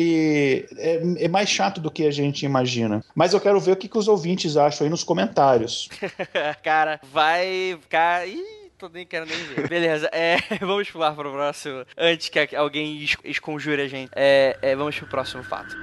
Speaker 4: ele é, é mais chato do que a gente imagina. Mas eu quero ver o que, que os ouvintes acham aí nos comentários.
Speaker 2: Cara, vai ficar... Ih, tô nem quero nem ver. Beleza, é, vamos pular pro próximo, antes que alguém es- esconjure a gente. É, é, vamos pro próximo fato.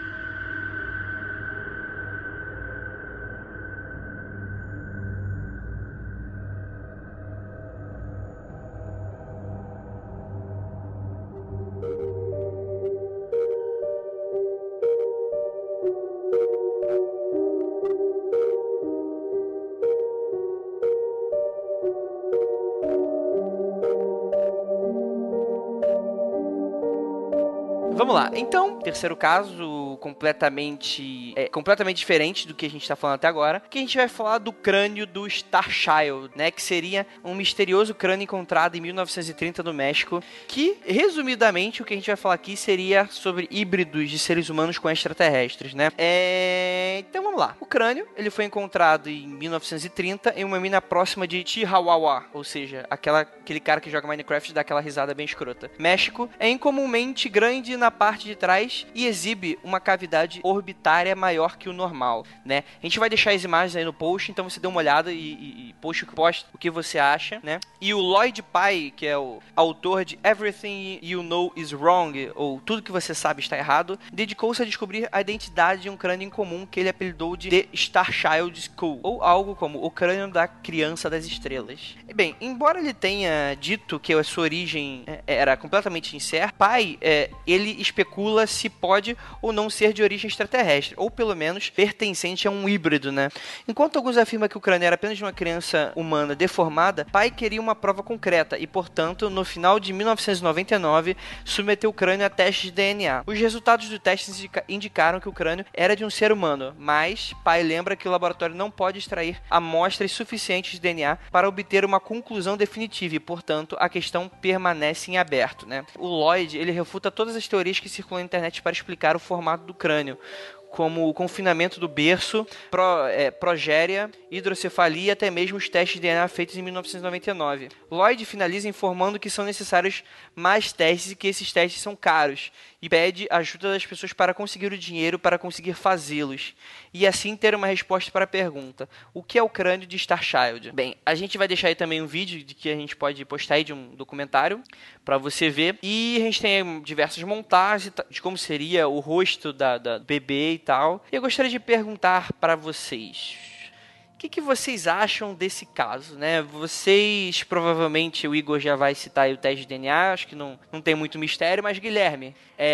Speaker 2: Vamos lá. Então, terceiro caso, completamente é, completamente diferente do que a gente tá falando até agora, que a gente vai falar do crânio do Starchild, né? Que seria um misterioso crânio encontrado em mil novecentos e trinta no México, que, resumidamente, o que a gente vai falar aqui seria sobre híbridos de seres humanos com extraterrestres, né? É... Então, vamos lá. O crânio, ele foi encontrado em mil novecentos e trinta em uma mina próxima de Chihuahua, ou seja, aquela, aquele cara que joga Minecraft e dá aquela risada bem escrota. México é incomumente grande na parte de trás e exibe uma cavidade orbitária maior que o normal, né? A gente vai deixar as imagens aí no post, então você dê uma olhada e, e, e poste o que você acha, né? E o Lloyd Pye, que é o autor de Everything You Know Is Wrong, ou Tudo Que Você Sabe Está Errado, dedicou-se a descobrir a identidade de um crânio incomum que ele apelidou de The Starchild Skull, ou algo como o crânio da criança das estrelas. E bem, embora ele tenha dito que a sua origem era completamente incerta, Pye, é, ele especula se pode ou não ser de origem extraterrestre, ou pelo menos pertencente a um híbrido, né? Enquanto alguns afirmam que o crânio era apenas de uma criança humana deformada, Pye queria uma prova concreta e, portanto, no final de mil novecentos e noventa e nove, submeteu o crânio a testes de D N A. Os resultados do teste indica- indicaram que o crânio era de um ser humano, mas Pye lembra que o laboratório não pode extrair amostras suficientes de D N A para obter uma conclusão definitiva e, portanto, a questão permanece em aberto, né? O Lloyd, ele refuta todas as teorias que circulam na internet para explicar o formato do crânio, como o confinamento do berço, pro, é, progéria, hidrocefalia e até mesmo os testes de D N A feitos em mil novecentos e noventa e nove. Lloyd finaliza informando que são necessários mais testes e que esses testes são caros, e pede ajuda das pessoas para conseguir o dinheiro para conseguir fazê-los, e assim ter uma resposta para a pergunta: o que é o crânio de Starchild? Bem, a gente vai deixar aí também um vídeo de que a gente pode postar aí de um documentário para você ver, e a gente tem diversas montagens de como seria o rosto da, da bebê e tal. E eu gostaria de perguntar para vocês: o que, que vocês acham desse caso, né? Vocês, provavelmente, o Igor já vai citar aí o teste de D N A, acho que não, não tem muito mistério, mas Guilherme,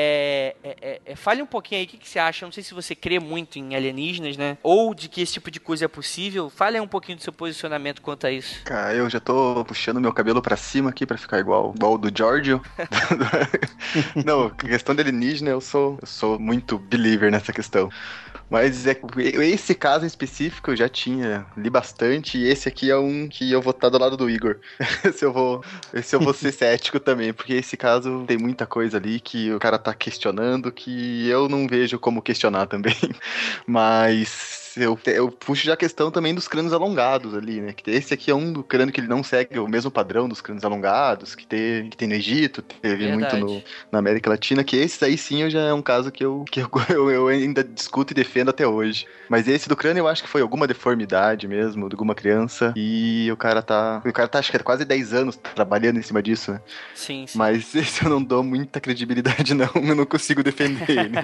Speaker 2: é, é, é, fale um pouquinho aí o que, que você acha. Não sei se você crê muito em alienígenas, né? Ou de que esse tipo de coisa é possível. Fale aí um pouquinho do seu posicionamento quanto a isso.
Speaker 3: Cara, eu já tô puxando meu cabelo pra cima aqui pra ficar igual, igual o do Giorgio. Não, questão de alienígena, eu sou, eu sou muito believer nessa questão. Mas é, esse caso em específico eu já tinha, li bastante, e esse aqui é um que eu vou estar do lado do Igor. Esse eu vou, esse eu vou ser cético também, porque esse caso tem muita coisa ali que o cara tá questionando que eu não vejo como questionar também. Mas eu, eu puxo já a questão também dos crânios alongados ali, né? Que esse aqui é um do crânio que ele não segue o mesmo padrão dos crânios alongados que tem, que tem no Egito, teve Verdade. muito no, na América Latina, que esse aí sim já é um caso que, eu, que eu, eu, eu ainda discuto e defendo até hoje. Mas esse do crânio eu acho que foi alguma deformidade mesmo, de alguma criança, e o cara tá, o cara tá acho que é quase dez anos trabalhando em cima disso, né?
Speaker 2: Sim, sim.
Speaker 3: Mas esse eu não dou muita credibilidade não, eu não consigo defender ele.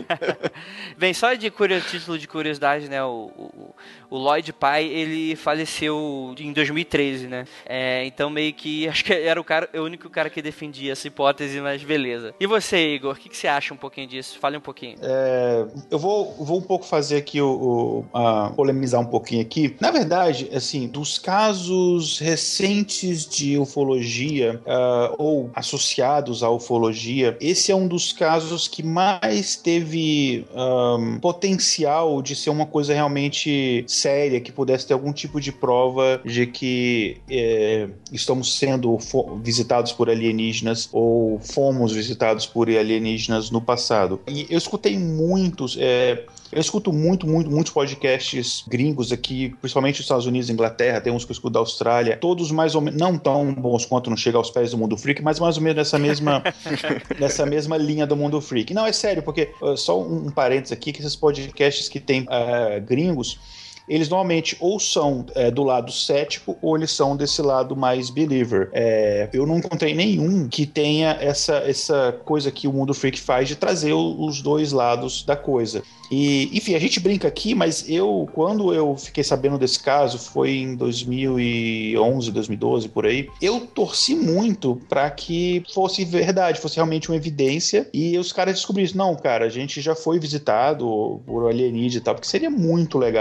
Speaker 2: Bem, só de curio, título de curiosidade, né, o O, o Lloyd Pye, ele faleceu em dois mil e treze, né? É, então meio que acho que era o, cara, o único cara que defendia essa hipótese, mas beleza. E você, Igor, o que, que você acha um pouquinho disso? Fale um pouquinho.
Speaker 4: É, eu vou, vou um pouco fazer aqui o, o a, polemizar um pouquinho aqui. Na verdade, assim, dos casos recentes de ufologia uh, ou associados à ufologia, esse é um dos casos que mais teve um, potencial de ser uma coisa realmente séria, que pudesse ter algum tipo de prova de que é, estamos sendo visitados por alienígenas ou fomos visitados por alienígenas no passado. E eu escutei muitos... É, Eu escuto muito, muito, muitos podcasts gringos aqui, principalmente nos Estados Unidos e Inglaterra, tem uns que eu escuto da Austrália, todos mais ou menos, não tão bons quanto não chega aos pés do Mundo Freak, mas mais ou menos nessa mesma, nessa mesma linha do Mundo Freak. Não, é sério, porque, uh, só um, um parênteses aqui, que esses podcasts que tem uh, gringos, eles normalmente ou são é, do lado cético ou eles são desse lado mais believer. É, eu não encontrei nenhum que tenha essa, essa coisa que o Mundo Freak faz de trazer o, os dois lados da coisa. E, enfim, a gente brinca aqui, mas eu, quando eu fiquei sabendo desse caso, foi em dois mil e onze, dois mil e doze, por aí, eu torci muito pra que fosse verdade, fosse realmente uma evidência, e os caras descobrissem, não, cara, a gente já foi visitado por alienígena e tal, porque seria muito legal, assim,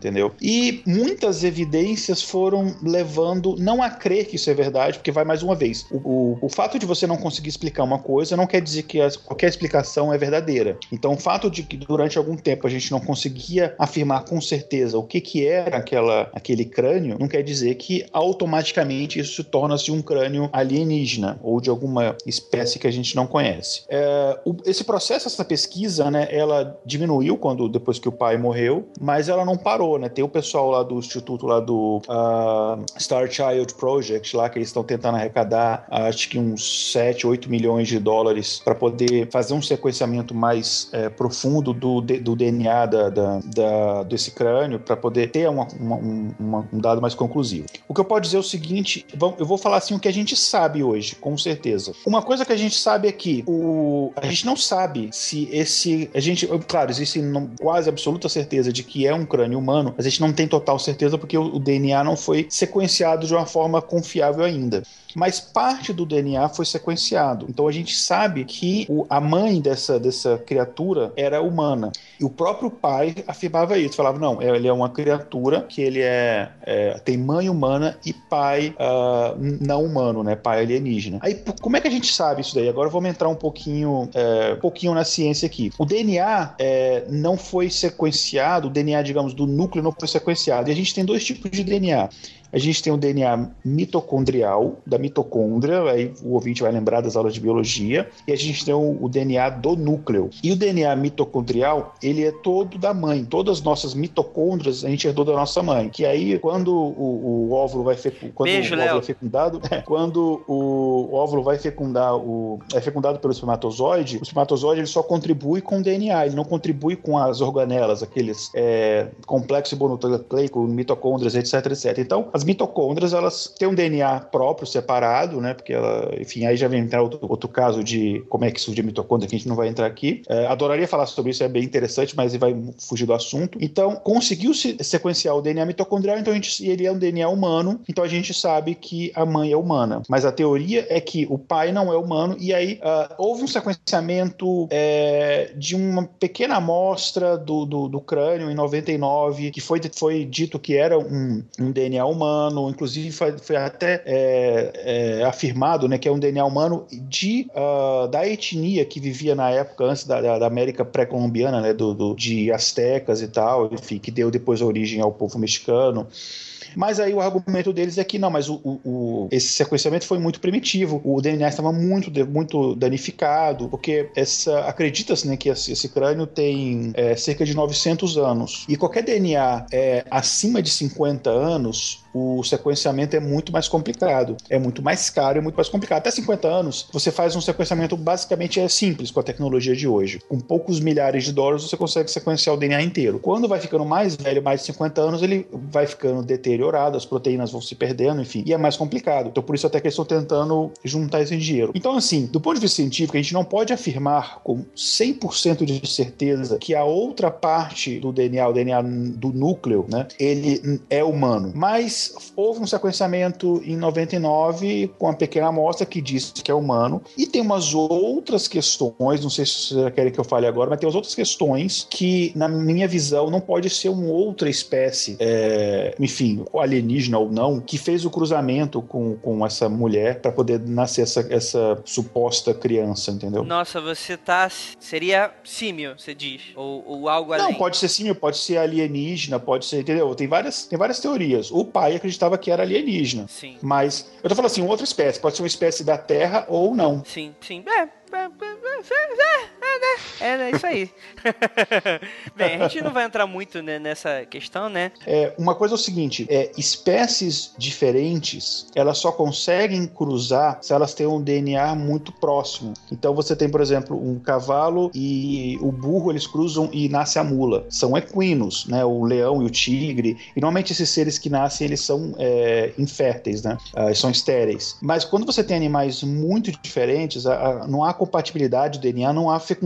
Speaker 4: entendeu? E muitas evidências foram levando, não a crer que isso é verdade, porque vai mais uma vez, o, o, o fato de você não conseguir explicar uma coisa não quer dizer que as, qualquer explicação é verdadeira. Então o fato de que durante algum tempo a gente não conseguia afirmar com certeza o que que era aquela, aquele crânio, não quer dizer que automaticamente isso torna-se um crânio alienígena ou de alguma espécie que a gente não conhece. É, o, esse processo, essa pesquisa, né, ela diminuiu quando, depois que o pai morreu, mas ela não parou, né? Tem o pessoal lá do instituto lá do uh, Star Child Project lá, que eles estão tentando arrecadar acho que uns sete, oito milhões de dólares para poder fazer um sequenciamento mais é, profundo do, do D N A da, da, da, desse crânio, para poder ter uma, uma, uma, um dado mais conclusivo. O que eu posso dizer é o seguinte, eu vou falar assim o que a gente sabe hoje, com certeza. Uma coisa que a gente sabe é que o, a gente não sabe se esse... A gente, claro, existe quase absoluta certeza de que é um crânio humano, mas a gente não tem total certeza porque o, o D N A não foi sequenciado de uma forma confiável ainda. Mas parte do D N A foi sequenciado. Então a gente sabe que o, a mãe dessa, dessa criatura era humana. E o próprio pai afirmava isso. Falava, não, ele é uma criatura que ele é, é tem mãe humana e pai uh, não humano, né? Pai alienígena. Aí como é que a gente sabe isso daí? Agora vamos entrar um pouquinho, é, um pouquinho na ciência aqui. O D N A é, não foi sequenciado, o D N A, digamos, do núcleo não foi sequenciado. E a gente tem dois tipos de D N A. A gente tem o D N A mitocondrial, da mitocôndria, aí o ouvinte vai lembrar das aulas de biologia, e a gente tem o, o D N A do núcleo. E o D N A mitocondrial, ele é todo da mãe. Todas as nossas mitocôndrias a gente herdou da nossa mãe. Que aí, quando o, o óvulo vai fecundar, quando
Speaker 2: Beijo,
Speaker 4: o óvulo
Speaker 2: Léo.
Speaker 4: é fecundado, é, quando o óvulo vai fecundar, o, é fecundado pelo espermatozoide, o espermatozoide ele só contribui com o D N A, ele não contribui com as organelas, aqueles é, complexo ribonucleico, mitocôndrias, etc, etcétera. Então, as mitocôndrias, elas têm um D N A próprio, separado, né? Porque ela, enfim, aí já vem entrar outro, outro caso de como é que surge a mitocôndria, que a gente não vai entrar aqui. É, adoraria falar sobre isso, é bem interessante, mas vai fugir do assunto. Então, conseguiu-se sequenciar o D N A mitocondrial, então a gente, ele é um D N A humano, então a gente sabe que a mãe é humana. Mas a teoria é que o pai não é humano, e aí uh, houve um sequenciamento é, de uma pequena amostra do, do, do crânio em noventa e nove, que foi, foi dito que era um, um D N A humano. Inclusive foi, foi até é, é, afirmado, né, que é um D N A humano de, uh, da etnia que vivia na época antes da, da América pré-colombiana, né, do, do, de astecas e tal, enfim, que deu depois origem ao povo mexicano. Mas aí o argumento deles é que não, mas o, o, o, esse sequenciamento foi muito primitivo, o D N A estava muito, muito danificado, porque essa, acredita-se, né, que esse, esse crânio tem é, cerca de novecentos anos, e qualquer D N A é, acima de cinquenta anos, o sequenciamento é muito mais complicado, é muito mais caro, é muito mais complicado. Até cinquenta anos, você faz um sequenciamento basicamente é simples com a tecnologia de hoje. Com poucos milhares de dólares, você consegue sequenciar o D N A inteiro. Quando vai ficando mais velho, mais de cinquenta anos, ele vai ficando deteriorado, as proteínas vão se perdendo, enfim, e é mais complicado. Então, por isso até que eles estão tentando juntar esse dinheiro. Então, assim, do ponto de vista científico, a gente não pode afirmar com cem por cento de certeza que a outra parte do D N A, o D N A do núcleo, né, ele é humano. Mas houve um sequenciamento em noventa e nove com uma pequena amostra que diz que é humano, e tem umas outras questões, não sei se vocês querem que eu fale agora, mas tem umas outras questões que, na minha visão, não pode ser uma outra espécie, é, enfim, alienígena ou não, que fez o cruzamento com, com essa mulher para poder nascer essa, essa suposta criança, entendeu?
Speaker 2: Nossa, você tá... Seria símio, você diz? Ou, ou algo além?
Speaker 4: Não, pode ser símio, pode ser alienígena, pode ser, entendeu? Tem várias, tem várias teorias. O pai acreditava que era alienígena.
Speaker 2: Sim.
Speaker 4: Mas, eu tô falando assim, outra espécie. Pode ser uma espécie da Terra ou não.
Speaker 2: Sim, sim. É, é, é, é, é, é isso aí. Bem, a gente não vai entrar muito, né, nessa questão, né?
Speaker 4: É, uma coisa é o seguinte, é, espécies diferentes, elas só conseguem cruzar se elas têm um D N A muito próximo. Então você tem, por exemplo, um cavalo e o burro, eles cruzam e nasce a mula. São equinos, né? O leão e o tigre. E normalmente esses seres que nascem, eles são é, inférteis, né? Ah, são estéreis. Mas quando você tem animais muito diferentes, a, a, não há compatibilidade do D N A, não há fecundação.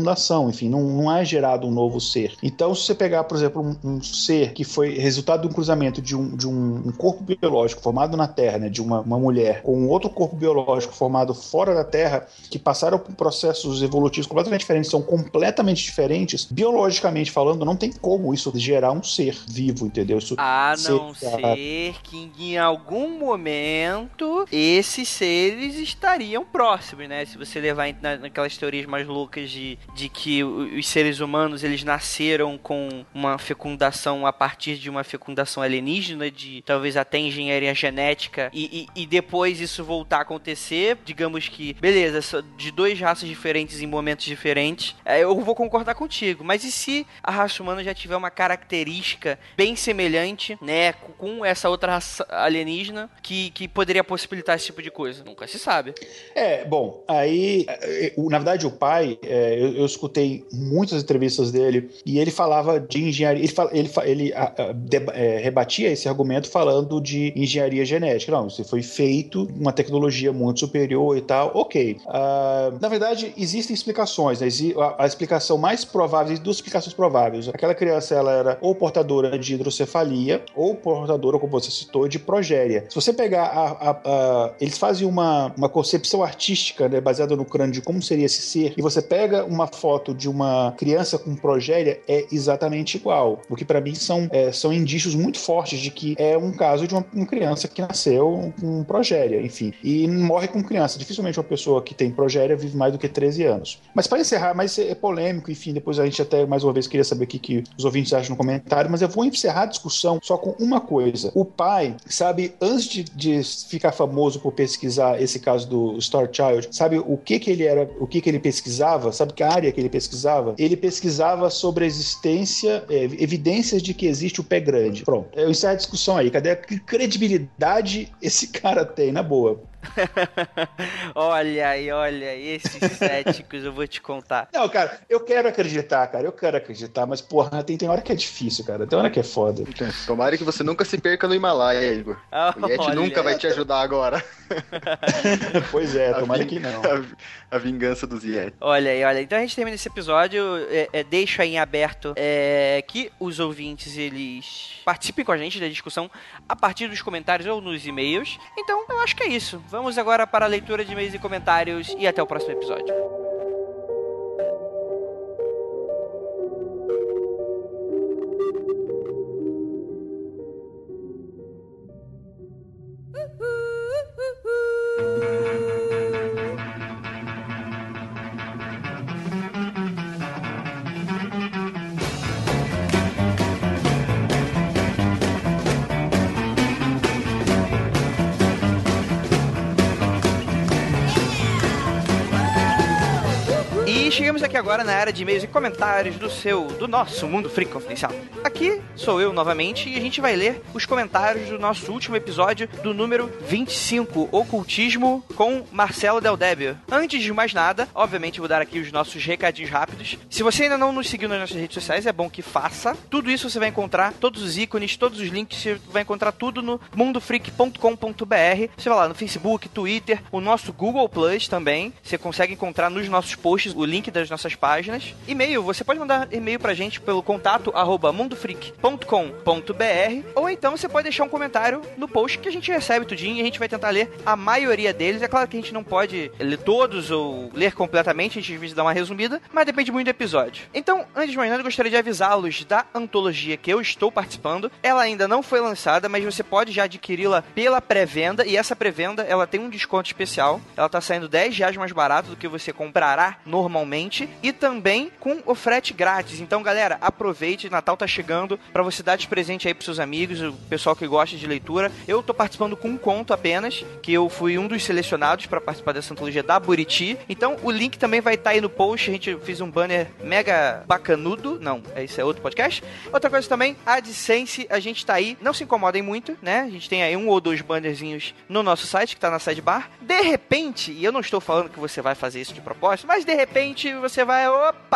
Speaker 4: criação, enfim, não, não é gerado um novo ser. Então, se você pegar, por exemplo, um, um ser que foi resultado de um cruzamento de um, de um, um corpo biológico formado na Terra, né, de uma, uma mulher, com um outro corpo biológico formado fora da Terra, que passaram por processos evolutivos completamente diferentes, são completamente diferentes, biologicamente falando, não tem como isso gerar um ser vivo, entendeu? Isso
Speaker 2: a não
Speaker 4: ser,
Speaker 2: ser que em algum momento esses seres estariam próximos, né? Se você levar na, naquelas teorias mais loucas de, de que os seres humanos, eles nasceram com uma fecundação a partir de uma fecundação alienígena, de talvez até engenharia genética, e, e, e depois isso voltar a acontecer, digamos que, beleza, de duas raças diferentes em momentos diferentes, eu vou concordar contigo, mas e se a raça humana já tiver uma característica bem semelhante, né, com essa outra raça alienígena que, que poderia possibilitar esse tipo de coisa? Nunca se sabe.
Speaker 4: É, bom, aí, na verdade, o pai, é, eu, eu escutei muitas entrevistas dele e ele falava de engenharia, ele, fala, ele, ele a, a, de, é, rebatia esse argumento falando de engenharia genética. Não, isso foi feito uma tecnologia muito superior e tal, ok. Uh, na verdade, existem explicações, né? A, a explicação mais provável, existem duas explicações prováveis. Aquela criança, ela era ou portadora de hidrocefalia ou portadora, como você citou, de progéria. Se você pegar a, a, a, eles fazem uma, uma concepção artística, né, baseada no crânio de como seria esse ser, e você pega uma foto de uma criança com progéria, é exatamente igual. O que para mim são, é, são indícios muito fortes de que é um caso de uma, uma criança que nasceu com progéria, enfim, e morre com criança. Dificilmente uma pessoa que tem progéria vive mais do que treze anos. Mas para encerrar, mas é polêmico, enfim, depois a gente até mais uma vez queria saber o que, que os ouvintes acham no comentário, mas eu vou encerrar a discussão só com uma coisa. O pai, sabe, antes de, de ficar famoso por pesquisar esse caso do Star Child, sabe o que que ele era, o que que ele pesquisava? Sabe que área que ele pesquisava? Ele pesquisava sobre a existência, é, evidências de que existe o pé grande. Pronto, eu encerro a discussão aí. Cadê a credibilidade esse cara tem, na boa?
Speaker 2: Olha aí, olha aí, esses céticos, eu vou te contar.
Speaker 4: Não, cara, eu quero acreditar, cara, eu quero acreditar, mas, porra, tem, tem hora que é difícil, cara, tem hora que é foda.
Speaker 3: Tomara que você nunca se perca no Himalaia, Igor. Oh, o Yeti olha. Nunca vai te ajudar agora.
Speaker 4: Pois é, tomara que não.
Speaker 3: A, a vingança dos Yeti.
Speaker 2: Olha aí, olha, então a gente termina esse episódio, é, é, deixo aí em aberto é, que os ouvintes, eles participem com a gente da discussão a partir dos comentários ou nos e-mails. Então, eu acho que é isso. Vamos agora para a leitura de e-mails e comentários e até o próximo episódio. Chegamos aqui agora na área de e-mails e comentários do seu, do nosso Mundo Freak Confidencial. Aqui sou eu novamente e a gente vai ler os comentários do nosso último episódio do número vinte e cinco, Ocultismo com Marcelo Del Débio. Antes de mais nada, obviamente vou dar aqui os nossos recadinhos rápidos. Se você ainda não nos seguiu nas nossas redes sociais, é bom que faça. Tudo isso você vai encontrar, todos os ícones, todos os links, você vai encontrar tudo no mundo freak ponto com ponto b r. Você vai lá no Facebook, Twitter, o nosso Google Plus também. Você consegue encontrar nos nossos posts o link das nossas páginas. E-mail, você pode mandar e-mail pra gente pelo contato arroba mundo freak ponto com ponto b r, ou então você pode deixar um comentário no post que a gente recebe tudinho e a gente vai tentar ler a maioria deles. É claro que a gente não pode ler todos ou ler completamente, a gente às vezes dá uma resumida, mas depende muito do episódio. Então, antes de mais nada, eu gostaria de avisá-los da antologia que eu estou participando. Ela ainda não foi lançada, mas você pode já adquiri-la pela pré-venda, e essa pré-venda, ela tem um desconto especial. Ela tá saindo dez reais mais barato do que você comprará normalmente, e também com o frete grátis. Então, galera, aproveite, Natal tá chegando, pra você dar de presente aí pros seus amigos, o pessoal que gosta de leitura. Eu tô participando com um conto apenas, que eu fui um dos selecionados pra participar dessa antologia da Buriti. Então, o link também vai estar tá aí no post. A gente fez um banner mega bacanudo. Não, esse é outro podcast. Outra coisa também, a AdSense, a gente tá aí. Não se incomodem muito, né? A gente tem aí um ou dois bannerzinhos no nosso site, que tá na sidebar. De repente, e eu não estou falando que você vai fazer isso de propósito, mas de repente você vai, opa,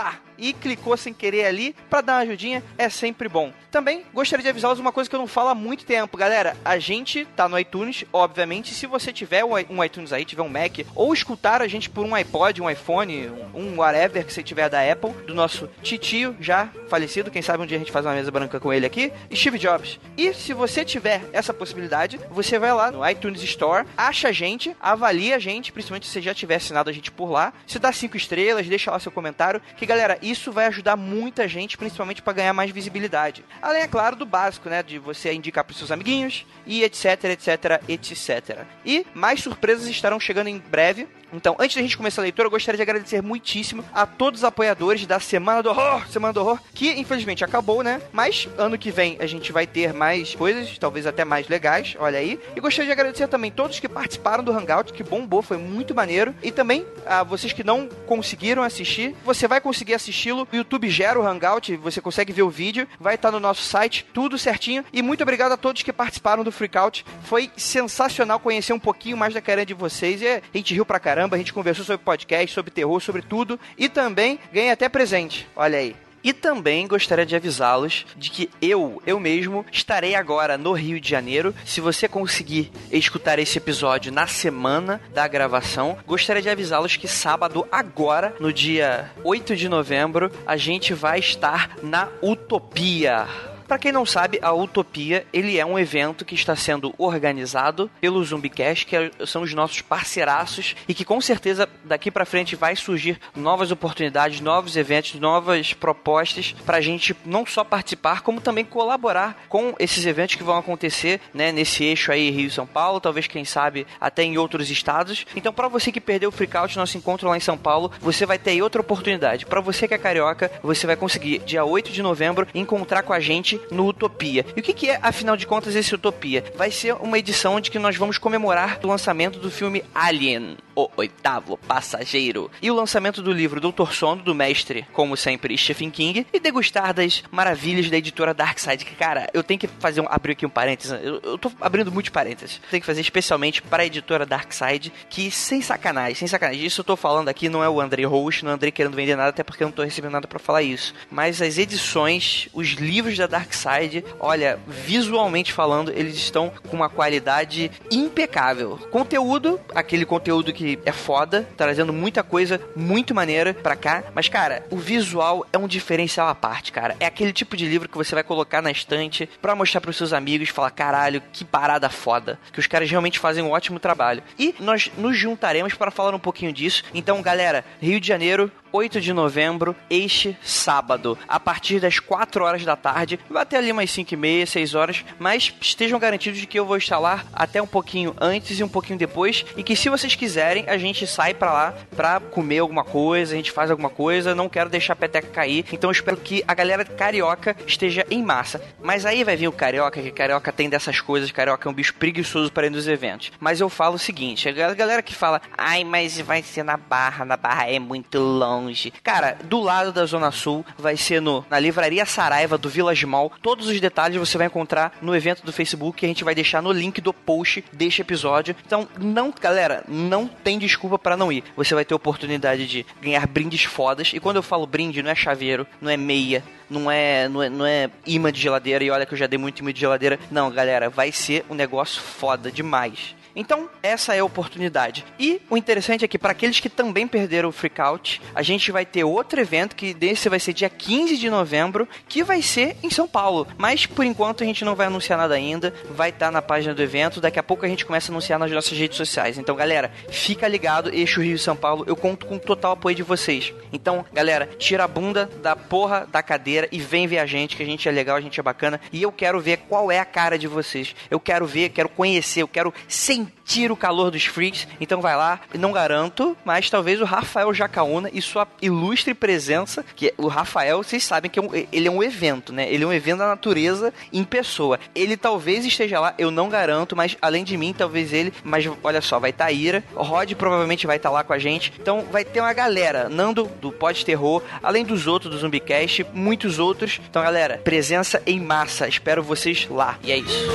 Speaker 2: e clicou sem querer ali pra dar uma ajudinha, é sempre bom. Também gostaria de avisá-los uma coisa que eu não falo há muito tempo, galera. A gente tá no iTunes, obviamente. Se você tiver um iTunes aí, tiver um Mac, ou escutar a gente por um iPod, um iPhone, um whatever que você tiver da Apple, do nosso titio já falecido, quem sabe um dia a gente faz uma mesa branca com ele aqui, Steve Jobs. E se você tiver essa possibilidade, você vai lá no iTunes Store, acha a gente, avalia a gente, principalmente se você já tiver assinado a gente por lá. Se dá cinco estrelas, deixa lá seu comentário, que galera, isso vai ajudar muita gente, principalmente para ganhar mais visibilidade. Além, é claro, do básico, né, de você indicar pros seus amiguinhos e etc, etc, etcétera. E mais surpresas estarão chegando em breve. Então, antes da gente começar a leitura, eu gostaria de agradecer muitíssimo a todos os apoiadores da Semana do Horror, Semana do Horror, que infelizmente acabou, né? Mas ano que vem a gente vai ter mais coisas, talvez até mais legais, olha aí. E gostaria de agradecer também todos que participaram do Hangout, que bombou, foi muito maneiro. E também a vocês que não conseguiram assistir, você vai conseguir assisti-lo. O YouTube gera o Hangout, você consegue ver o vídeo, vai estar no nosso site, tudo certinho. E muito obrigado a todos que participaram do Freakout. Foi sensacional conhecer um pouquinho mais da carreira de vocês. E a gente riu pra caramba. A gente conversou sobre podcast, sobre terror, sobre tudo. E também ganhei até presente. Olha aí. E também gostaria de avisá-los de que eu, eu mesmo, estarei agora no Rio de Janeiro. Se você conseguir escutar esse episódio na semana da gravação, gostaria de avisá-los que sábado, agora, no dia oito de novembro, a gente vai estar na Utopia. Pra quem não sabe, a Utopia, ele é um evento que está sendo organizado pelo Zumbicast, que são os nossos parceiraços e que com certeza daqui pra frente vai surgir novas oportunidades, novos eventos, novas propostas pra gente não só participar, como também colaborar com esses eventos que vão acontecer, né, nesse eixo aí Rio e São Paulo, talvez quem sabe até em outros estados. Então pra você que perdeu o Freakout, nosso encontro lá em São Paulo, você vai ter aí outra oportunidade. Pra você que é carioca, você vai conseguir, dia oito de novembro, encontrar com a gente no Utopia. E o que, que é, afinal de contas, esse Utopia? Vai ser uma edição onde que nós vamos comemorar o lançamento do filme Alien, o oitavo passageiro, e o lançamento do livro Doutor Sono, do mestre, como sempre, Stephen King, e degustar das maravilhas da editora Darkside, que, cara, eu tenho que fazer um, abrir aqui um parênteses, eu, eu tô abrindo muitos parênteses, tenho que fazer especialmente para a editora Darkside, que, sem sacanagem, sem sacanagem, isso eu tô falando aqui, não é o Andrei Roche, não é o Andrei querendo vender nada, até porque eu não tô recebendo nada pra falar isso, mas as edições, os livros da Darkside, olha, visualmente falando, eles estão com uma qualidade impecável. Conteúdo, aquele conteúdo que é foda, trazendo muita coisa muito maneira pra cá, mas, cara, o visual é um diferencial à parte, cara. É aquele tipo de livro que você vai colocar na estante pra mostrar pros seus amigos e falar, caralho, que parada foda, que os caras realmente fazem um ótimo trabalho. E nós nos juntaremos para falar um pouquinho disso. Então, galera, Rio de Janeiro, oito de novembro, este sábado, a partir das quatro horas da tarde, vai até ali umas cinco e meia, seis horas, mas estejam garantidos de que eu vou estar lá até um pouquinho antes e um pouquinho depois, e que se vocês quiserem, a gente sai pra lá pra comer alguma coisa, a gente faz alguma coisa, não quero deixar a peteca cair, então eu espero que a galera carioca esteja em massa. Mas aí vai vir o carioca, que carioca tem dessas coisas, carioca é um bicho preguiçoso para ir nos eventos. Mas eu falo o seguinte, a galera que fala, ai, mas vai ser na Barra, na Barra é muito longe. Cara, do lado da Zona Sul, vai ser no, na Livraria Saraiva do Village Mall. Todos os detalhes você vai encontrar no evento do Facebook, que a gente vai deixar no link do post deste episódio. Então, não, galera, não tem desculpa pra não ir. Você vai ter oportunidade de ganhar brindes fodas. E quando eu falo brinde, não é chaveiro, não é meia, não é, não é, não é imã de geladeira. E olha que eu já dei muito imã de geladeira. Não, galera, vai ser um negócio foda demais. Então, essa é a oportunidade. E o interessante é que, para aqueles que também perderam o Freakout, a gente vai ter outro evento, que desse vai ser dia quinze de novembro, que vai ser em São Paulo. Mas, por enquanto, a gente não vai anunciar nada ainda. Vai estar na página do evento. Daqui a pouco a gente começa a anunciar nas nossas redes sociais. Então, galera, fica ligado. Eixo Rio e São Paulo, eu conto com o total apoio de vocês. Então, galera, tira a bunda da porra da cadeira e vem ver a gente, que a gente é legal, a gente é bacana. E eu quero ver qual é a cara de vocês. Eu quero ver, quero conhecer, eu quero sentir Tira o calor dos freaks, então vai lá, não garanto, mas talvez o Rafael Jacaúna e sua ilustre presença, que o Rafael, vocês sabem que é um, ele é um evento, né? Ele é um evento da natureza em pessoa. Ele talvez esteja lá, eu não garanto, mas além de mim, talvez ele, mas olha só, vai estar tá Ira, o Rod provavelmente vai estar tá lá com a gente, então vai ter uma galera, Nando do Pod Terror, além dos outros do Zumbicast, muitos outros. Então, galera, presença em massa, espero vocês lá. E é isso.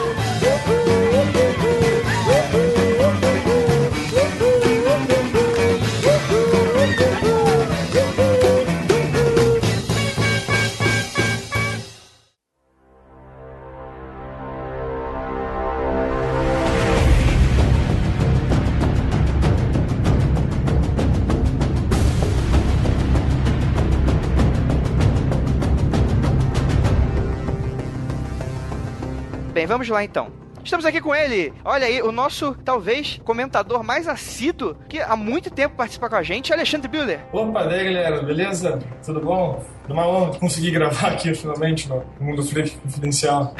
Speaker 2: bem, vamos lá então. Estamos aqui com ele, olha aí, o nosso, talvez, comentador mais assíduo, que há muito tempo participa com a gente, Alexandre Bühler.
Speaker 7: Opa, daí galera, beleza? Tudo bom? Uma honra conseguir gravar aqui finalmente no Mundo Freak Confidencial.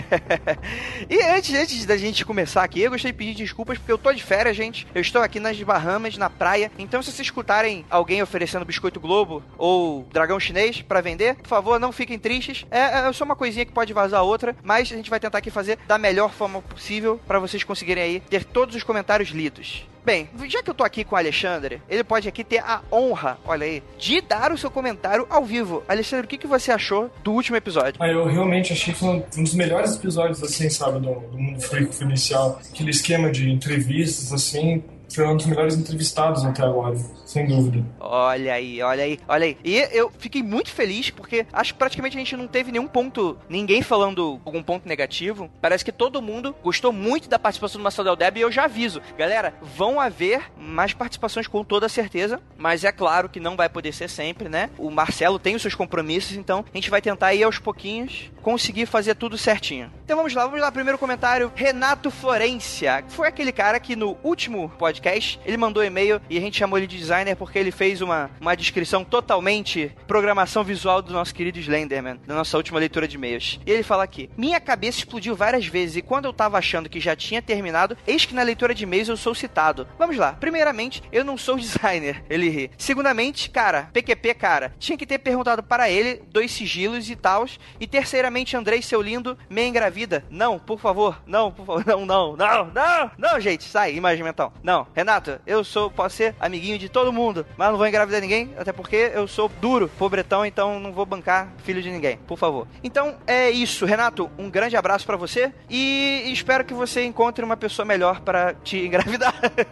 Speaker 2: E antes, antes da gente começar aqui, eu gostaria de pedir desculpas porque eu tô de férias, gente. Eu estou aqui nas Bahamas, na praia. Então, se vocês escutarem alguém oferecendo biscoito Globo ou dragão chinês pra vender, por favor, não fiquem tristes. É, é só uma coisinha que pode vazar outra, mas a gente vai tentar aqui fazer da melhor forma possível pra vocês conseguirem aí ter todos os comentários lidos. Bem, já que eu tô aqui com o Alexandre, ele pode aqui ter a honra, olha aí, de dar o seu comentário ao vivo. Alexandre, o que, que você achou do último episódio?
Speaker 7: Ah, eu realmente achei que foi um dos melhores episódios, assim, sabe, do, do Mundo Freak Inicial. Aquele esquema de entrevistas, assim, foi um dos melhores entrevistados até agora, sem dúvida.
Speaker 2: Olha aí, olha aí, olha aí. E eu fiquei muito feliz porque acho que praticamente a gente não teve nenhum ponto, ninguém falando algum ponto negativo. Parece que todo mundo gostou muito da participação do Marcelo Del Deb e eu já aviso. Galera, vão haver mais participações com toda certeza, mas é claro que não vai poder ser sempre, né? O Marcelo tem os seus compromissos, então a gente vai tentar aí aos pouquinhos conseguir fazer tudo certinho. Então vamos lá, vamos lá. Primeiro comentário, Renato Florência. Foi aquele cara que no último podcast ele mandou e-mail e a gente chamou ele de designer porque ele fez uma, uma descrição totalmente programação visual do nosso querido Slenderman, na nossa última leitura de e-mails. E ele fala aqui: minha cabeça explodiu várias vezes e quando eu tava achando que já tinha terminado, eis que na leitura de e-mails eu sou citado. Vamos lá. Primeiramente, eu não sou designer. Ele ri. Segundamente, cara, P Q P, cara, tinha que ter perguntado para ele dois sigilos e tals. E terceiramente, Andrei, seu lindo, me engravida. Não, por favor. Não, por favor. Não, não, não, não. Não, gente. Sai, imagem mental. Não. Renato, eu sou, posso ser amiguinho de todo mundo, mas não vou engravidar ninguém, até porque eu sou duro, pobretão, então não vou bancar filho de ninguém, por favor. Então, é isso, Renato, um grande abraço pra você e espero que você encontre uma pessoa melhor pra te engravidar.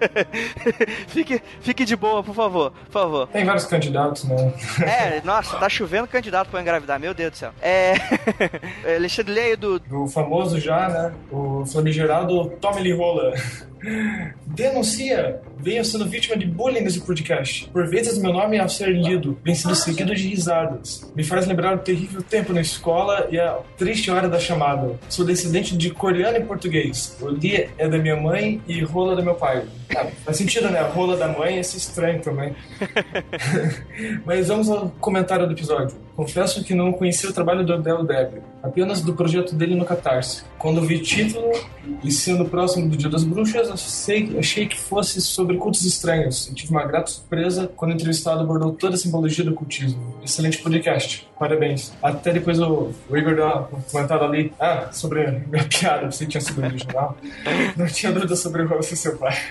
Speaker 2: fique, fique de boa, por favor, por favor.
Speaker 7: Tem vários candidatos, né?
Speaker 2: É, nossa, tá chovendo candidato pra engravidar, meu Deus do céu. É... Alexandre Leio do...
Speaker 7: O famoso já, né? O famigerado Tommy Lee Roller. Denuncia! Venho sendo vítima de bullying nesse podcast. Por vezes meu nome, ao ser lido, vem sendo seguido de risadas. Me faz lembrar o terrível tempo na escola e a triste hora da chamada. Sou descendente de coreano e português. O Li é da minha mãe e rola do meu pai. Ah, faz sentido, né? A rola da mãe é esse estranho também. Mas vamos ao comentário do episódio. Confesso que não conheci o trabalho do Del Deb, apenas do projeto dele no Catarse. Quando vi o título, e sendo próximo do Dia das Bruxas, achei, achei que fosse sobre cultos estranhos. E tive uma grata surpresa quando o entrevistado abordou toda a simbologia do cultismo. Excelente podcast. Parabéns. Até depois o, o Igor deu um comentário ali. Ah, sobre a minha piada, você tinha sido original. Não tinha dúvida sobre você e seu pai.